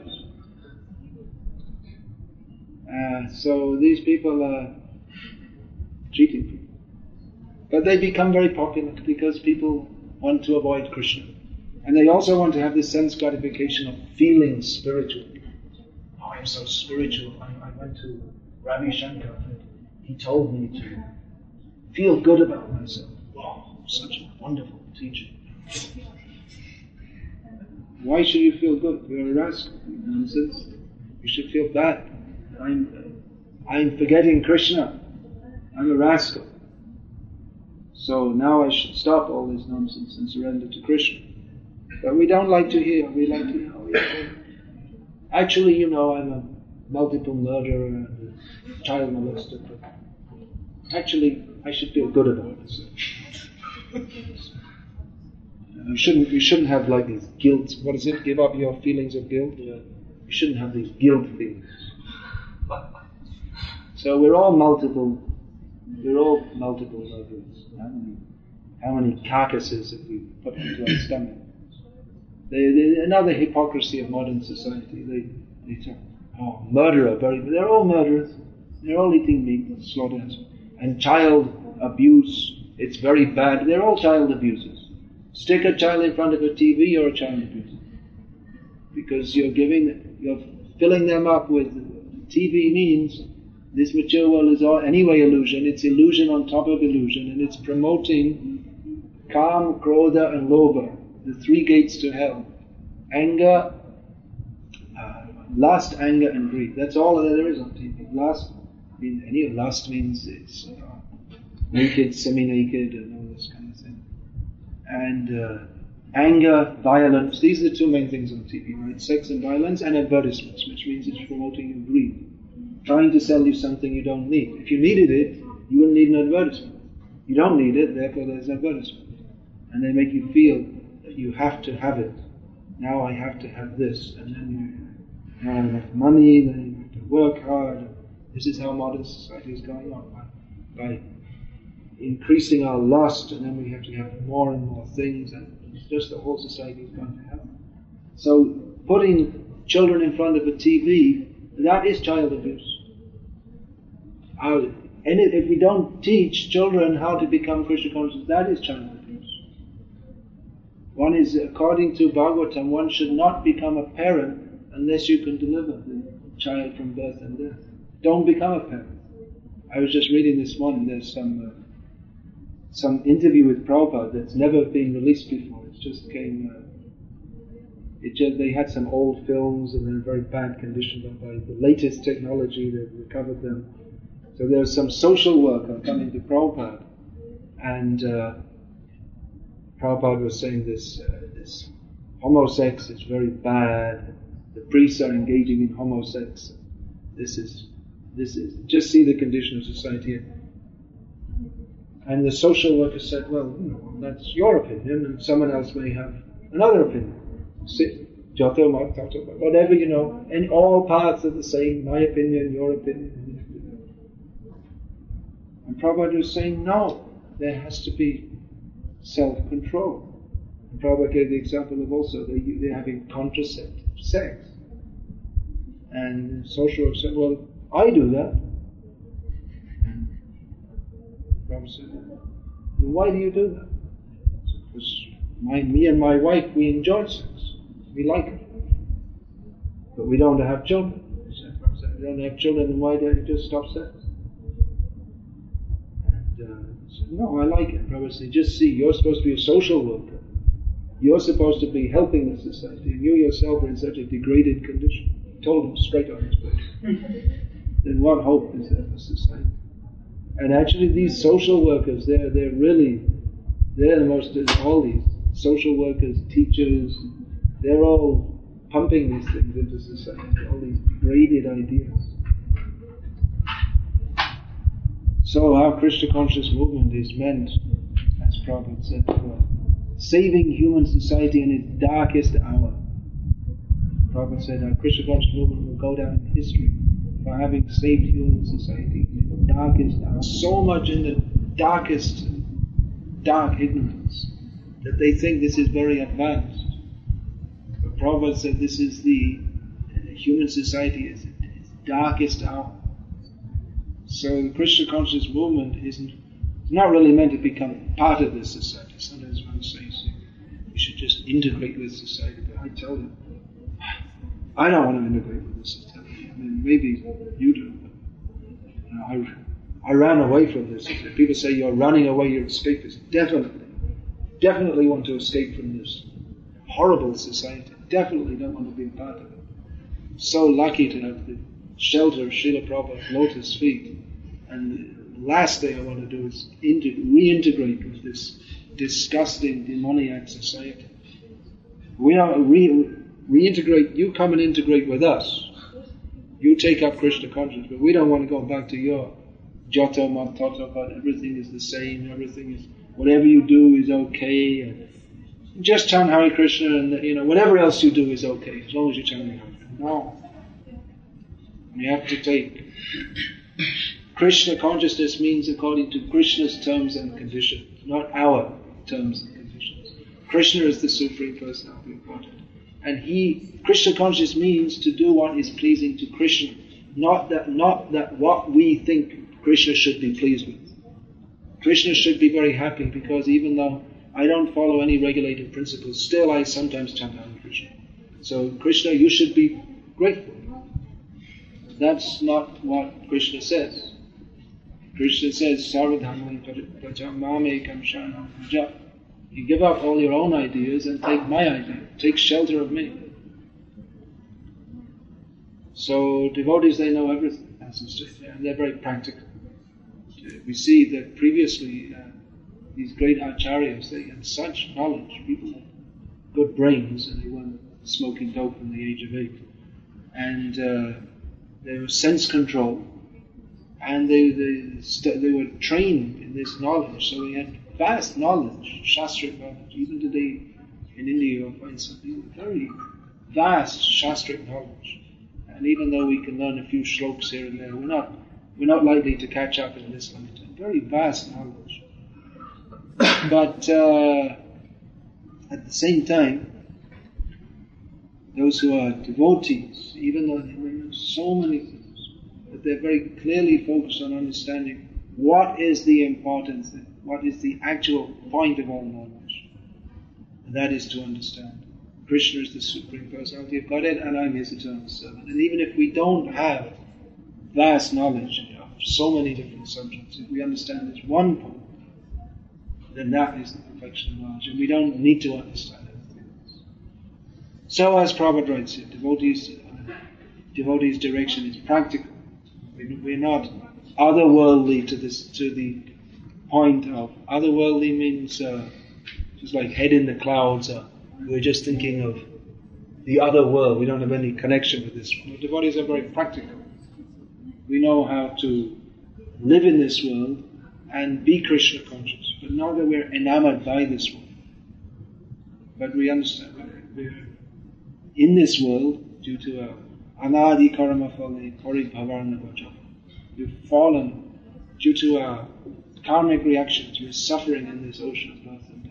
Uh, so these people are cheating people. But they become very popular because people want to avoid Krishna. And they also want to have this sense gratification of feeling spiritual. Oh, I'm so spiritual. I, I went to Ravi Shankar and he told me to feel good about myself. Wow, such a wonderful teacher. Why should you feel good? You're a rascal. Nonsense. You should feel bad. I'm, I'm forgetting Krishna. I'm a rascal. So now I should stop all this nonsense and surrender to Krishna. But we don't like to hear. We like to know. Actually, you know, I'm a multiple murderer and a child molester. But actually, I should feel good about it. You shouldn't. You shouldn't have like these guilt. What is it? Give up your feelings of guilt. You shouldn't have these guilt feelings. So we're all multiple. We're all multiple murderers. How many, how many carcasses have we put into our stomach? They, they, another hypocrisy of modern society. They, they talk, oh, murderer, very. They're all murderers. They're all eating meat, slaughtered. And child abuse, it's very bad. They're all child abusers. Stick a child in front of a T V, you're a child abuser. Because you're giving, you're filling them up with, T V means this mature world is all, anyway illusion. It's illusion on top of illusion, and it's promoting Kam, Krodha and Lobha, the three gates to hell. Anger, uh, lust, anger and greed. That's all that there is on T V. Lust, mean, any of lust means it's uh, naked, semi-naked and all this kind of thing. And uh, anger, violence, these are the two main things on T V, right? Sex and violence, and advertisements, which means it's promoting greed. Trying to sell you something you don't need. If you needed it, you wouldn't need an advertisement. You don't need it, therefore there's an advertisement. And they make you feel that you have to have it. Now I have to have this, and then you don't have enough money, then you have to work hard. This is how modern society is going on, by, by increasing our lust, and then we have to have more and more things, and it's just the whole society is going to hell. So putting children in front of a T V, that is child abuse. Our, and if we don't teach children how to become Krishna conscious, that is child abuse. One is, according to Bhagavatam, one should not become a parent unless you can deliver the child from birth and death. Don't become a parent. I was just reading this morning, there's some uh, some interview with Prabhupada that's never been released before. It just came, uh, it just, they had some old films and they're in very bad condition, but by the latest technology they've recovered them. So there's some social worker coming to Prabhupada, and uh, Prabhupada was saying this, uh, this homosex is very bad, the priests are engaging in homosex, this is, this is, just see the condition of society. And the social worker said, well, you know, that's your opinion, and someone else may have another opinion. Sit, Jato, whatever, you know, and all paths are the same, my opinion, your opinion. And Prabhupada was saying, no, there has to be self-control. And Prabhupada gave the example of also, they, they're having contraceptive sex. And the social worker said, well, I do that. And Prabhupada said, well, why do you do that? Because my, me and my wife, we enjoy sex. We like it. But we don't have children. Prabhupada said, we don't have children, then why don't you just stop sex? And uh, said, no, I like it. Prabhupada said, just see, you're supposed to be a social worker. You're supposed to be helping the society, and you yourself are in such a degraded condition. He told him straight on his face. Then what hope is there for society? And actually these social workers, they're, they're really, they're the most, all these social workers, teachers, they're all pumping these things into society, all these degraded ideas. So our Krishna conscious movement is meant, as Prabhupada said, for saving human society in its darkest hour. Prabhupada said our Krishna conscious movement will go down in history for having saved human society in its darkest hour. So much in the darkest, dark ignorance that they think this is very advanced. But Prabhupada said this is the uh, human society is its darkest hour. So the Krishna conscious movement isn't it's not really meant to become part of this society. Sometimes one says we should just integrate with society, but I tell them I don't want to integrate with this society. I mean, maybe you do, but you know, I, I ran away from this. If people say you're running away, you're escapist. Definitely, definitely want to escape from this horrible society. Definitely don't want to be a part of it. So lucky to have the shelter of Srila Prabhupada's lotus feet. And the last thing I want to do is inter- reintegrate with this disgusting demoniac society. We don't re- reintegrate, you come and integrate with us. You take up Krishna consciousness, but we don't want to go back to your Jata Matata, but everything is the same, everything is, whatever you do is okay, and just chant Hare Krishna, and you know, whatever else you do is okay, as long as you chant Hare Krishna. No. You have to take Krishna consciousness means according to Krishna's terms and conditions, not our terms and conditions. Krishna is the Supreme Personality of Godhead. And he, Krishna conscious means to do what is pleasing to Krishna. not that not that what we think Krishna should be pleased with. Krishna should be very happy because even though I don't follow any regulated principles, still I sometimes chant Hare Krishna. So Krishna, you should be grateful. That's not what Krishna says. Krishna says, Sarvadhamam mamekam sharanam vraja. You give up all your own ideas and take my idea. Take shelter of me. So devotees, they know everything, as it's just, and they're very practical. We see that previously uh, these great acharyas, they had such knowledge. People had good brains, and they weren't smoking dope in the age of eight. And uh, there was sense control, and they they, st- they were trained in this knowledge. So they had vast knowledge, shastric knowledge. Even today in India, you'll find something very vast shastric knowledge. And even though we can learn a few shlokas here and there, we're not we're not likely to catch up in this lifetime. Very vast knowledge. But uh, at the same time, those who are devotees, even though they know so many things, but they're very clearly focused on understanding what is the important thing, what is the actual point of all knowledge. And that is to understand Krishna is the Supreme Personality of Godhead and I'm His eternal servant. And even if we don't have vast knowledge of so many different subjects, if we understand this one point, then that is the perfection of knowledge. And we don't need to understand everything else. So as Prabhupada writes here, devotees, uh, devotees' direction is practical. We, we're not otherworldly to this, to the point of, otherworldly means uh, just like head in the clouds, or we're just thinking of the other world. We don't have any connection with this one. The devotees are very practical. We know how to live in this world and be Krishna conscious, but not that we're enamored by this world. But we understand we're in this world due to our anadi karma phale paribhavarna vaja. We've fallen due to our karmic reactions. We're suffering in this ocean of birth and death.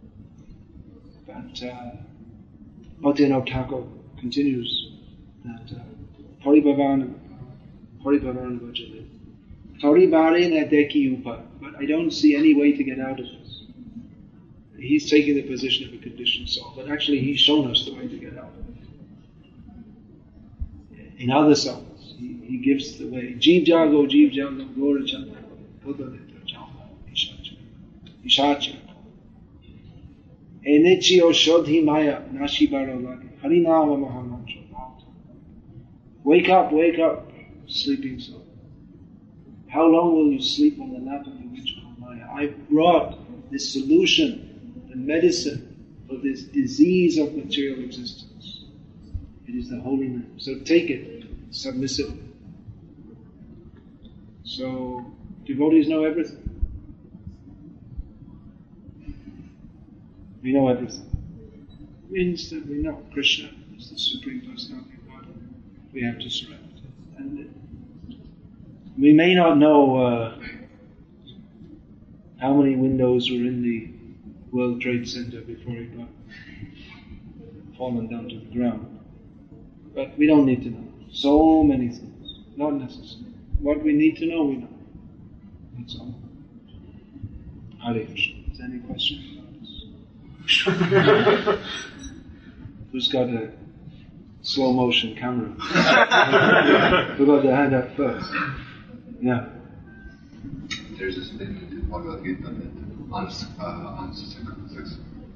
But uh, Bhaktivinoda Thakur continues that paribhavarna paribhavarna vaja. Taribare na deki upa, but I don't see any way to get out of this. He's taking the position of a conditioned soul, but actually he's shown us the way to get out of it. In other songs, he, he gives the way. Jeev jago, jeev jago, gora chandra, buddha jama, ishacha, ishacha. Enechio shodhi maya, nashibaro lagi, harinama mahamantra. Wake up, wake up, sleeping soul. How long will you sleep on the lap of the witch called Maya? I brought the solution, the medicine for this disease of material existence. It is the holy name. So take it submissively. So devotees know everything. We know everything. It means that we know Krishna is the Supreme Personality of Godhead. We have to surrender. And it, we may not know uh, how many windows were in the World Trade Center before it got fallen down to the ground. But we don't need to know. So many things. Not necessary. What we need to know, we know. That's all. Hare Krishna. Is there any questions about this? Who's got a slow motion camera? Who got their hand up first? Yeah. There's a statement in Bhagavad Gita that uns, uh, unsuccessful,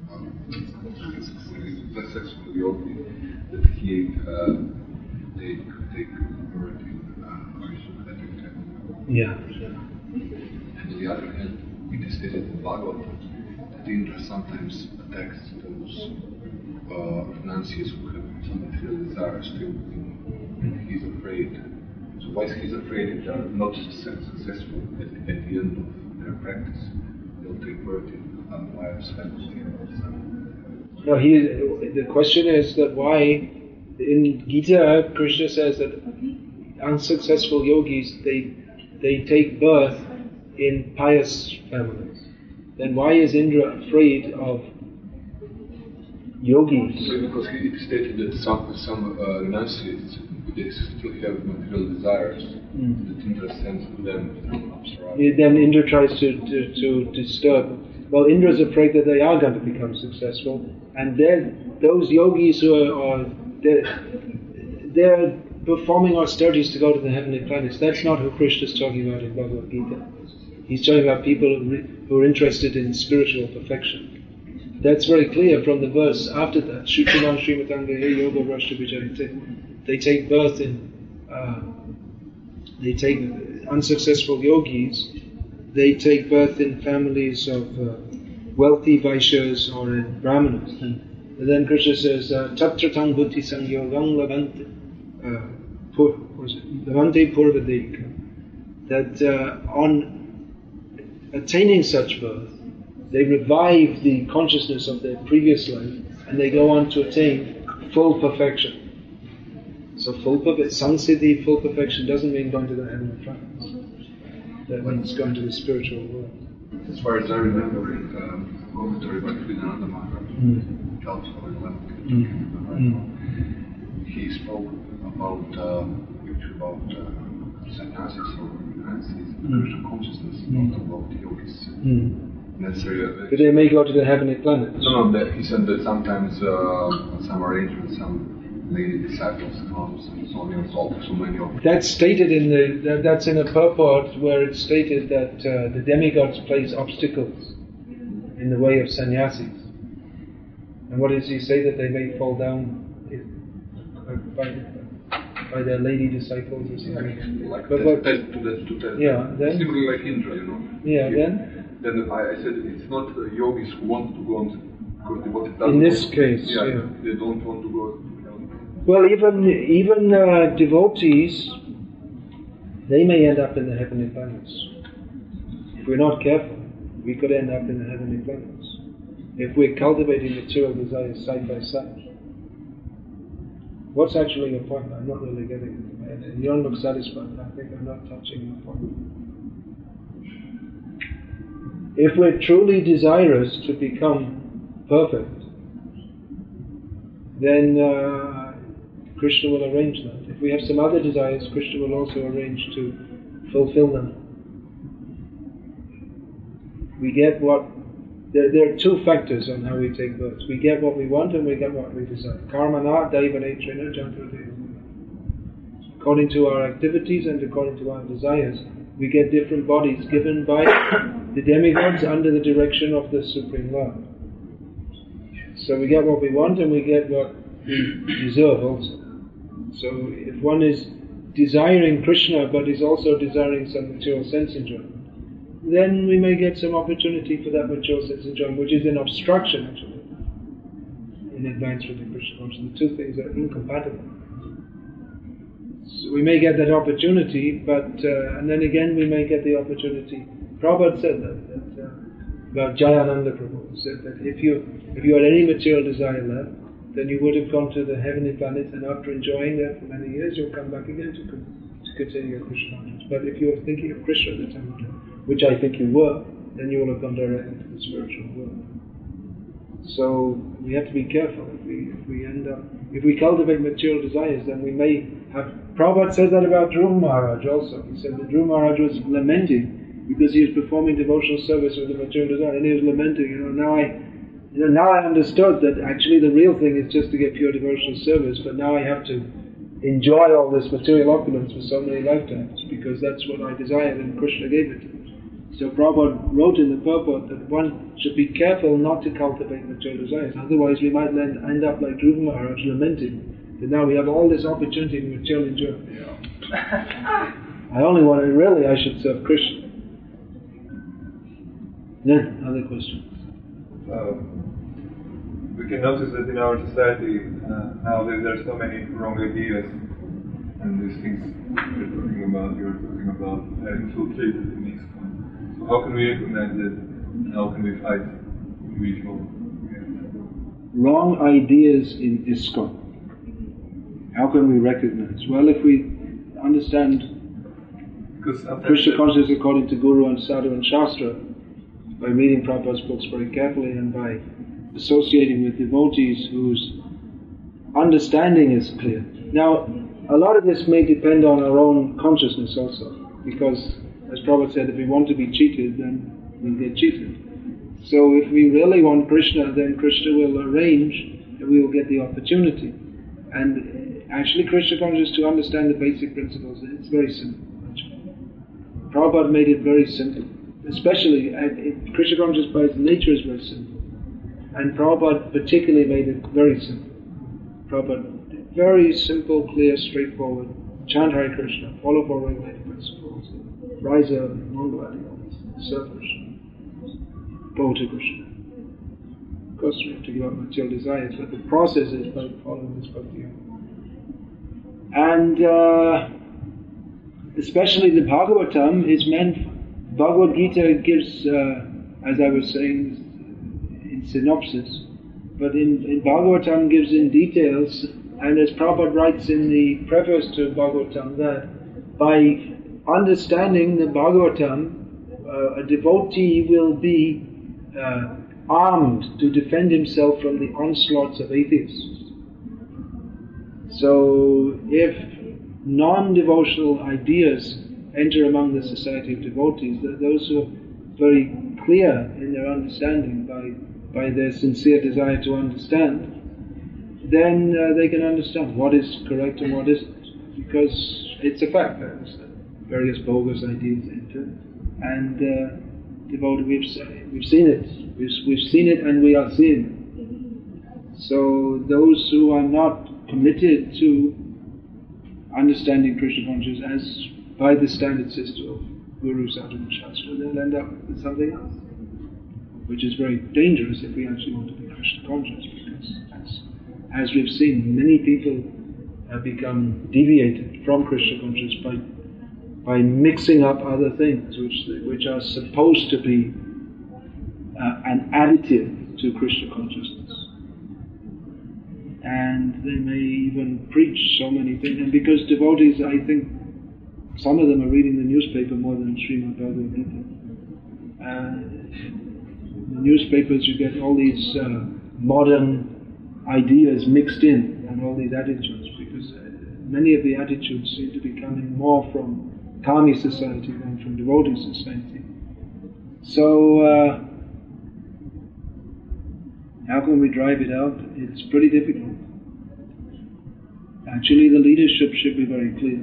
successful yogi, that he uh, they take birth in aristocratic family. Yeah. And on the other hand, it is stated in Bhagavatam that Indra sometimes attacks those uh, financiers who have some material desire still, and he's afraid. So why is he afraid if they are not successful at, at the end of their practice? They'll take birth in unwise family. No, he. The question is that why in Gita Krishna says that unsuccessful yogis they they take birth in pious families. Then why is Indra afraid of yogis? Because he stated that some some uh, renunciates they still have material desires, Mm. that Indra sends to them through Apsara. Yeah, then Indra tries to, to, to disturb. Well, Indra is afraid that they are going to become successful, and then those yogis who are, are they're, they're performing austerities to go to the heavenly planets. That's not who Krishna is talking about in Bhagavad Gita. He's talking about people who are interested in spiritual perfection. That's very clear from the verse after that. Shuchiman Srimatangahe Yoga Rashtra Vijarite. They take birth in, uh, they take unsuccessful yogis, they take birth in families of uh, wealthy Vaishyas or in Brahmanas. And, and then Krishna says, Tatratang Buddhi Sangyogam Lavante Lavante Purvadeka. That uh, on attaining such birth, they revive the consciousness of their previous life and they go on to attain full perfection. So full perfection, Samsiddhi, full perfection doesn't mean going to the heavenly planets. That means going to the spiritual world. As far as I remember in the um, commentary by Sridhananda Maharaj, Mm. which also eleven, Mm. he spoke about uh, about uh, sannyasis or renunciates, the spiritual consciousness, Mm. not about yogis. Mm. Necessarily. But they may go to the heavenly planets. No, no, that he said that sometimes uh, some arrangements, some lady disciples comes and so on and so on, so many of them. That's stated in the, that, that's in a purport where it's stated that uh, the demigods place obstacles in the way of sannyasis. And what does he say? That they may fall down if, uh, by, by their lady disciples or something. Like but, test, but, test, to test, to test. yeah, then? Similarly like Indra, you know. Yeah, If, then? Then I, I said it's not uh, yogis who want to go on, because what it does. In this case, yeah, yeah. They don't want to go. Well, even even uh, devotees, they may end up in the heavenly planets. If we're not careful, we could end up in the heavenly planets. If we're cultivating material desires side by side. What's actually your point? I'm not really getting it. You don't look satisfied. I think I'm not touching your point. If we're truly desirous to become perfect, then uh, Krishna will arrange that. If we have some other desires, Krishna will also arrange to fulfill them. We get what... There, there are two factors on how we take birth. We get what we want and we get what we desire. Karmana daivanetrena jantrate. According to our activities and according to our desires, we get different bodies given by the demigods under the direction of the Supreme Lord. So we get what we want and we get what we deserve also. So if one is desiring Krishna but is also desiring some material sense enjoyment, then we may get some opportunity for that material sense enjoyment, which is an obstruction actually in advance with the Krishna consciousness. The two things are incompatible. So we may get that opportunity, but uh, and then again we may get the opportunity. Prabhupada said that, that uh, about Jayananda Prabhu said that if you if you had any material desire left, then you would have gone to the heavenly planets, and after enjoying that for many years, you'll come back again to, to continue your Krishna consciousness. But if you were thinking of Krishna at the time of death, which I think you were, then you will have gone directly to the spiritual world. So we have to be careful. If we if we end up if we cultivate material desires, then we may have. Prabhupada said that about Dhruva Maharaj also. He said that Dhruva Maharaj was lamenting because he was performing devotional service with the material desire, and he was lamenting. You know, now I, you know, now I understood that actually the real thing is just to get pure devotional service, but now I have to enjoy all this material opulence for so many lifetimes because that's what I desired, and Krishna gave it to me. So Prabhupada wrote in the purport that one should be careful not to cultivate material desires, otherwise we might end up like Dhruva Maharaj lamenting that now we have all this opportunity for material enjoyment. Yeah. I only want to, really I should serve Krishna. Then, other questions? Um, we can notice that in our society uh, nowadays there are so many wrong ideas and these things you're talking about, you're talking about uh, infiltrated in ISKCON. So how can we recognize that and how can we fight individual? Wrong ideas in ISKCON. How can we recognize? Well, if we understand Krishna consciousness according to Guru and Sadhu and Shastra, by reading Prabhupada's books very carefully and by associating with devotees whose understanding is clear. Now, a lot of this may depend on our own consciousness also, because, as Prabhupada said, if we want to be cheated, then we'll get cheated. So if we really want Krishna, then Krishna will arrange and we will get the opportunity. And actually Krishna consciousness, to understand the basic principles, it's very simple. Actually. Prabhupada made it very simple. Especially, uh, Krishna consciousness by its nature is very simple. And Prabhupada particularly made it very simple. Prabhupada, very simple, clear, straightforward. Chant Hare Krishna, follow four regulated principles. Rise early, Mongolati, serve Krishna. Go to Krishna. Of course, we have to give up material desires, but the process is by following this bhakti. And uh, especially the Bhagavatam is meant, Bhagavad Gita gives, uh, as I was saying, in synopsis, but in, in Bhagavatam gives in details, and as Prabhupada writes in the preface to Bhagavatam, that by understanding the Bhagavatam, uh, a devotee will be uh, armed to defend himself from the onslaughts of atheists. So if non-devotional ideas enter among the society of devotees, those who are very clear in their understanding by, by their sincere desire to understand, then uh, they can understand what is correct and what isn't, because it's a fact that various bogus ideas enter, and uh, devotee, we've, we've seen it, we've, we've seen it and we are seeing it. So those who are not committed to understanding Krishna consciousness as by the standard system of Guru, Sadhu and Shastra, they'll end up with something else, which is very dangerous if we actually want to be Krishna conscious, because as, as we've seen, many people have become deviated from Krishna consciousness by by mixing up other things which which are supposed to be uh, an additive to Krishna consciousness. And they may even preach so many things. And because devotees, I think, some of them are reading the newspaper more than Srimad Bhagavad Gita. Uh, in the newspapers you get all these uh, modern ideas mixed in, and all these attitudes, because uh, many of the attitudes seem to be coming more from Kami society than from devotee society. So, uh, how can we drive it out? It's pretty difficult. Actually, the leadership should be very clear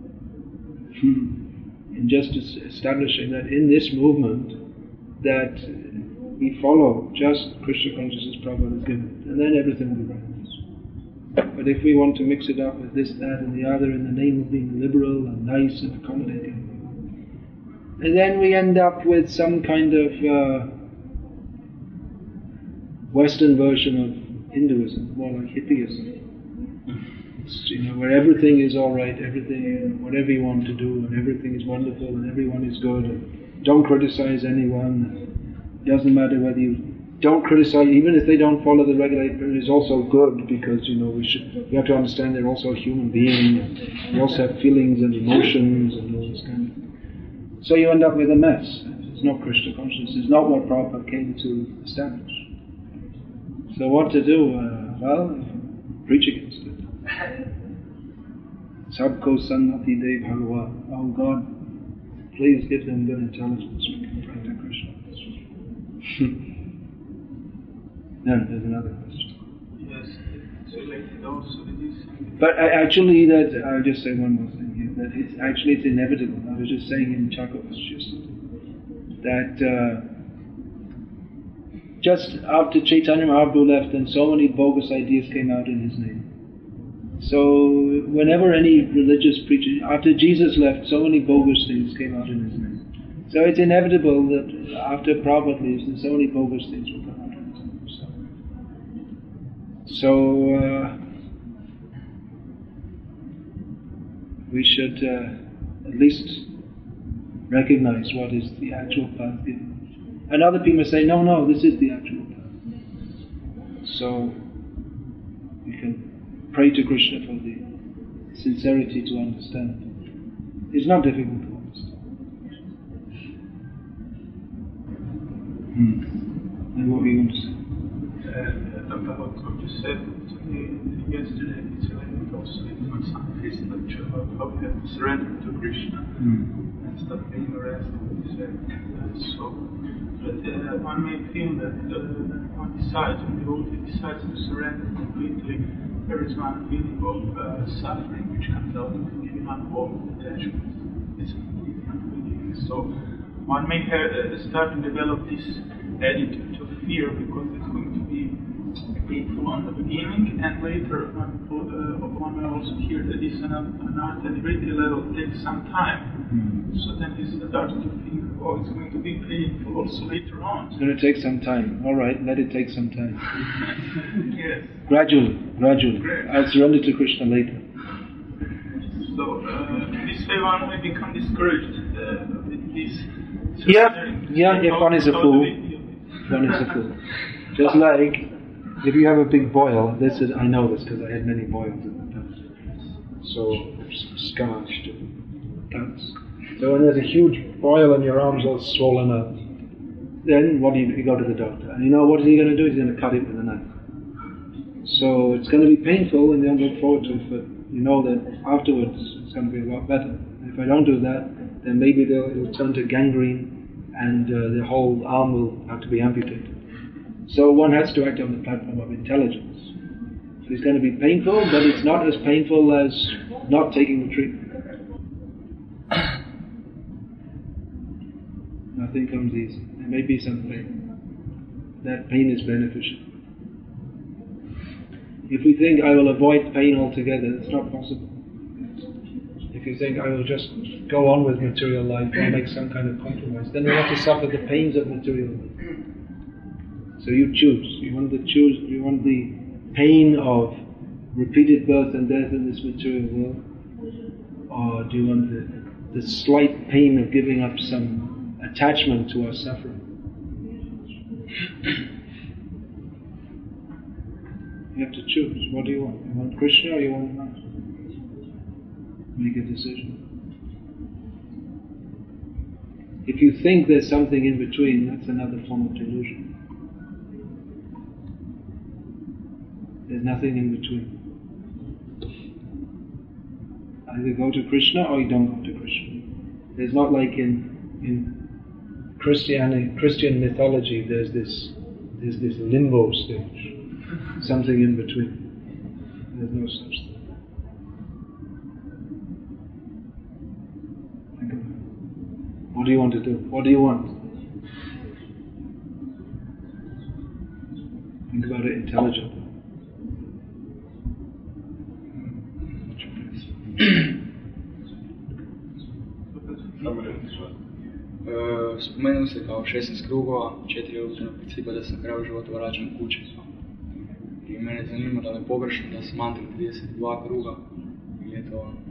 in just establishing that in this movement that we follow just Krishna consciousness Prabhupada has given, and then everything will be very nice. But if we want to mix it up with this, that and the other in the name of being liberal and nice and accommodating, and then we end up with some kind of uh, Western version of Hinduism, more like hippieism. It's, you know, where everything is all right, everything, whatever you want to do, and everything is wonderful, and everyone is good, and don't criticize anyone. It doesn't matter whether you don't criticize, even if they don't follow the regulated, it is also good, because, you know, we should, we have to understand they're also a human being, and they also have feelings and emotions and all this kind of thing. So you end up with a mess. It's not Krishna consciousness. It's not what Prabhupada came to establish. So what to do? Uh, well, preach against it. Sabko Sannati De Bhagavan. Oh God, please give them good intelligence. We can pray to Krishna. No, there's another question. Yes, it's related also to this. But uh, actually, that I'll just say one more thing here. That it's actually it's inevitable. I was just saying in Chakov's just that uh, just after Chaitanya Mahaprabhu left, and so many bogus ideas came out in his name. So whenever any religious preacher, after Jesus left, so many bogus things came out in his name. So it's inevitable that after Prabhupada leaves, then so many bogus things will come out in his name. So, so uh, we should uh, at least recognize what is the actual path given. And other people say, no, no, this is the actual path. So we can pray to Krishna for the sincerity to understand. It's not difficult to understand. Hmm. And what were you going to say? Uh, about what you said today, yesterday, it's related also in some his lecture about how we have to surrender to Krishna Mm. and stop being harassed with uh, so. But uh, one may feel that uh, one decides, when the devotee decides to surrender completely, there is one feeling of uh, suffering which comes out of giving up all attachment. It's completely unwilling. So one may have, uh, start to develop this attitude of fear because it's going to be painful on the beginning, and later one, uh, one may also hear that this an art and really level takes some time. Mm. So then he starts to think, oh, it's going to be painful also later on. It's going to take some time. All right, let it take some time. Yes. Gradually, gradually. Great. I'll surrender to Krishna later. So uh, in this way one may become discouraged uh, with this. Yeah, surrendering. yeah, So if how- one is a how do fool. we deal with One is a fool. Just like if you have a big boil, this is, I know this because I had many boils in the past. So, scars to cuts. So when there's a huge boil and your arm's all swollen up, then what do you, you go to the doctor. And you know what is he going to do? He's going to cut it with a knife. So it's going to be painful and you don't look forward to it, but you know that afterwards it's going to be a lot better. If I don't do that, then maybe they'll, it'll turn to gangrene and uh, the whole arm will have to be amputated. So one has to act on the platform of intelligence. So it's going to be painful, but it's not as painful as not taking the treatment. Nothing comes easy. There may be some pain. That pain is beneficial. If we think I will avoid pain altogether, it's not possible. If you think I will just go on with material life or make some kind of compromise, then you have to suffer the pains of material life. So you choose. You want to choose. You want the pain of repeated birth and death in this material world, or do you want the, the slight pain of giving up some attachment to our suffering? You have to choose. What do you want? You want Krishna or you want not? Make a decision. If you think there's something in between, that's another form of delusion. There's nothing in between. Either go to Krishna or you don't go to Krishna. There's not like in in Christianity, Christian mythology. There's this there's this limbo stage, something in between. There's no such thing. Think about it. What do you want to do? What do you want? Think about it intelligently. Uh, spomenuo se kao šesnaest krugova, četiri određena principa da se na kraju života vraćam kući. I mene zanima da me pogrešim da sam mantri trideset dva kruga i je to ono.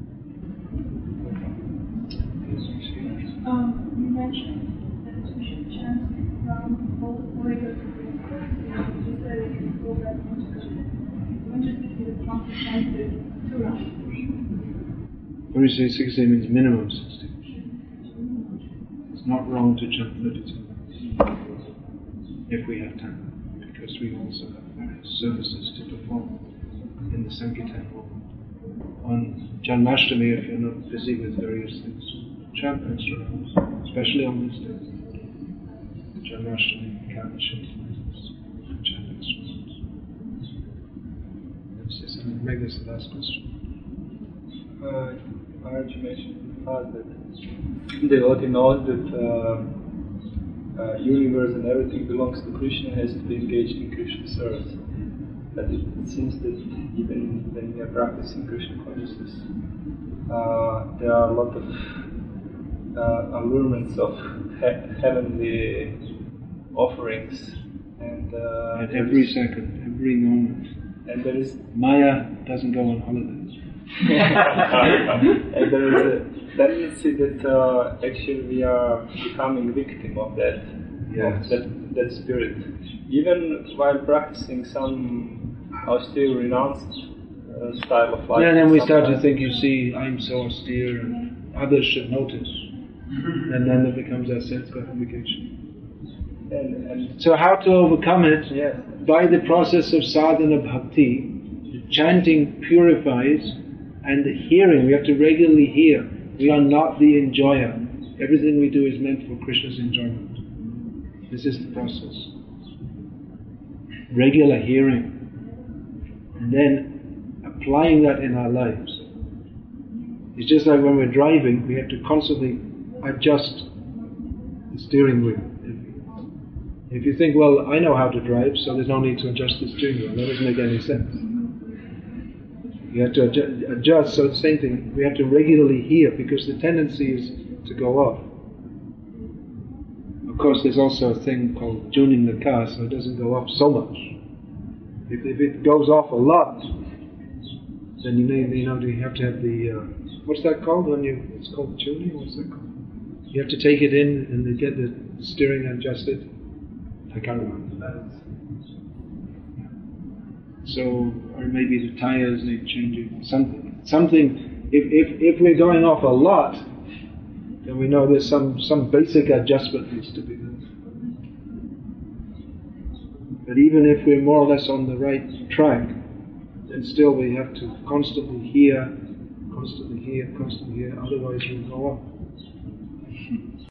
Um, you mentioned that we should chant from all the way to the you said it can go back into Krishna. When should we see the prompt chanted two rounds? When you say sixty means minimum sixty. It's not wrong to chant thirty-two if we have time, because we also have various services to perform in the Sankirtan hall. On Janmashtami, if you're not busy with various things, chant extra rounds, especially on this day. Janmashtami, Ekadashi, chant extra rounds. Let's say something. Make this the last question. Uh, I heard you mention in the past that the devotee knows that uh, uh, universe and everything belongs to Krishna and has to be engaged in Krishna service. But it, it seems that even when we are practicing Krishna consciousness, uh, there are a lot of uh, allurements of he- heavenly offerings, and uh, At every second, every moment. and there is Maya doesn't go on holidays. and there is a tendency that uh, actually we are becoming victim of that, Yes. of that, that spirit. Even while practicing some austere, renounced uh, style of life. Yeah, and then we start to sometimes- think, you see, I'm so austere and others should notice. And then it becomes our self-gratification. And, and So how to overcome it? yes, By the process of sadhana bhakti, chanting purifies, and the hearing, we have to regularly hear. We are not the enjoyer. Everything we do is meant for Krishna's enjoyment. This is the process. Regular hearing. And then applying that in our lives. It's just like when we're driving, we have to constantly adjust the steering wheel. If, if you think, well, I know how to drive, so there's no need to adjust the steering wheel, that doesn't make any sense. You have to adjust, adjust, so the same thing, we have to regularly hear, because the tendency is to go off. Of course, there's also a thing called tuning the car, so it doesn't go off so much. If, if it goes off a lot, then you need, you know, you have to have the, uh, what's that called when you, it's called tuning, what's that called? You have to take it in and then get the steering adjusted. I can't remember. So, or maybe the tires need changing, something. Something, if, if, if we're going off a lot, then we know there's some, some basic adjustment needs to be done. But even if we're more or less on the right track, then still we have to constantly hear, constantly hear, constantly hear, otherwise we'll go off.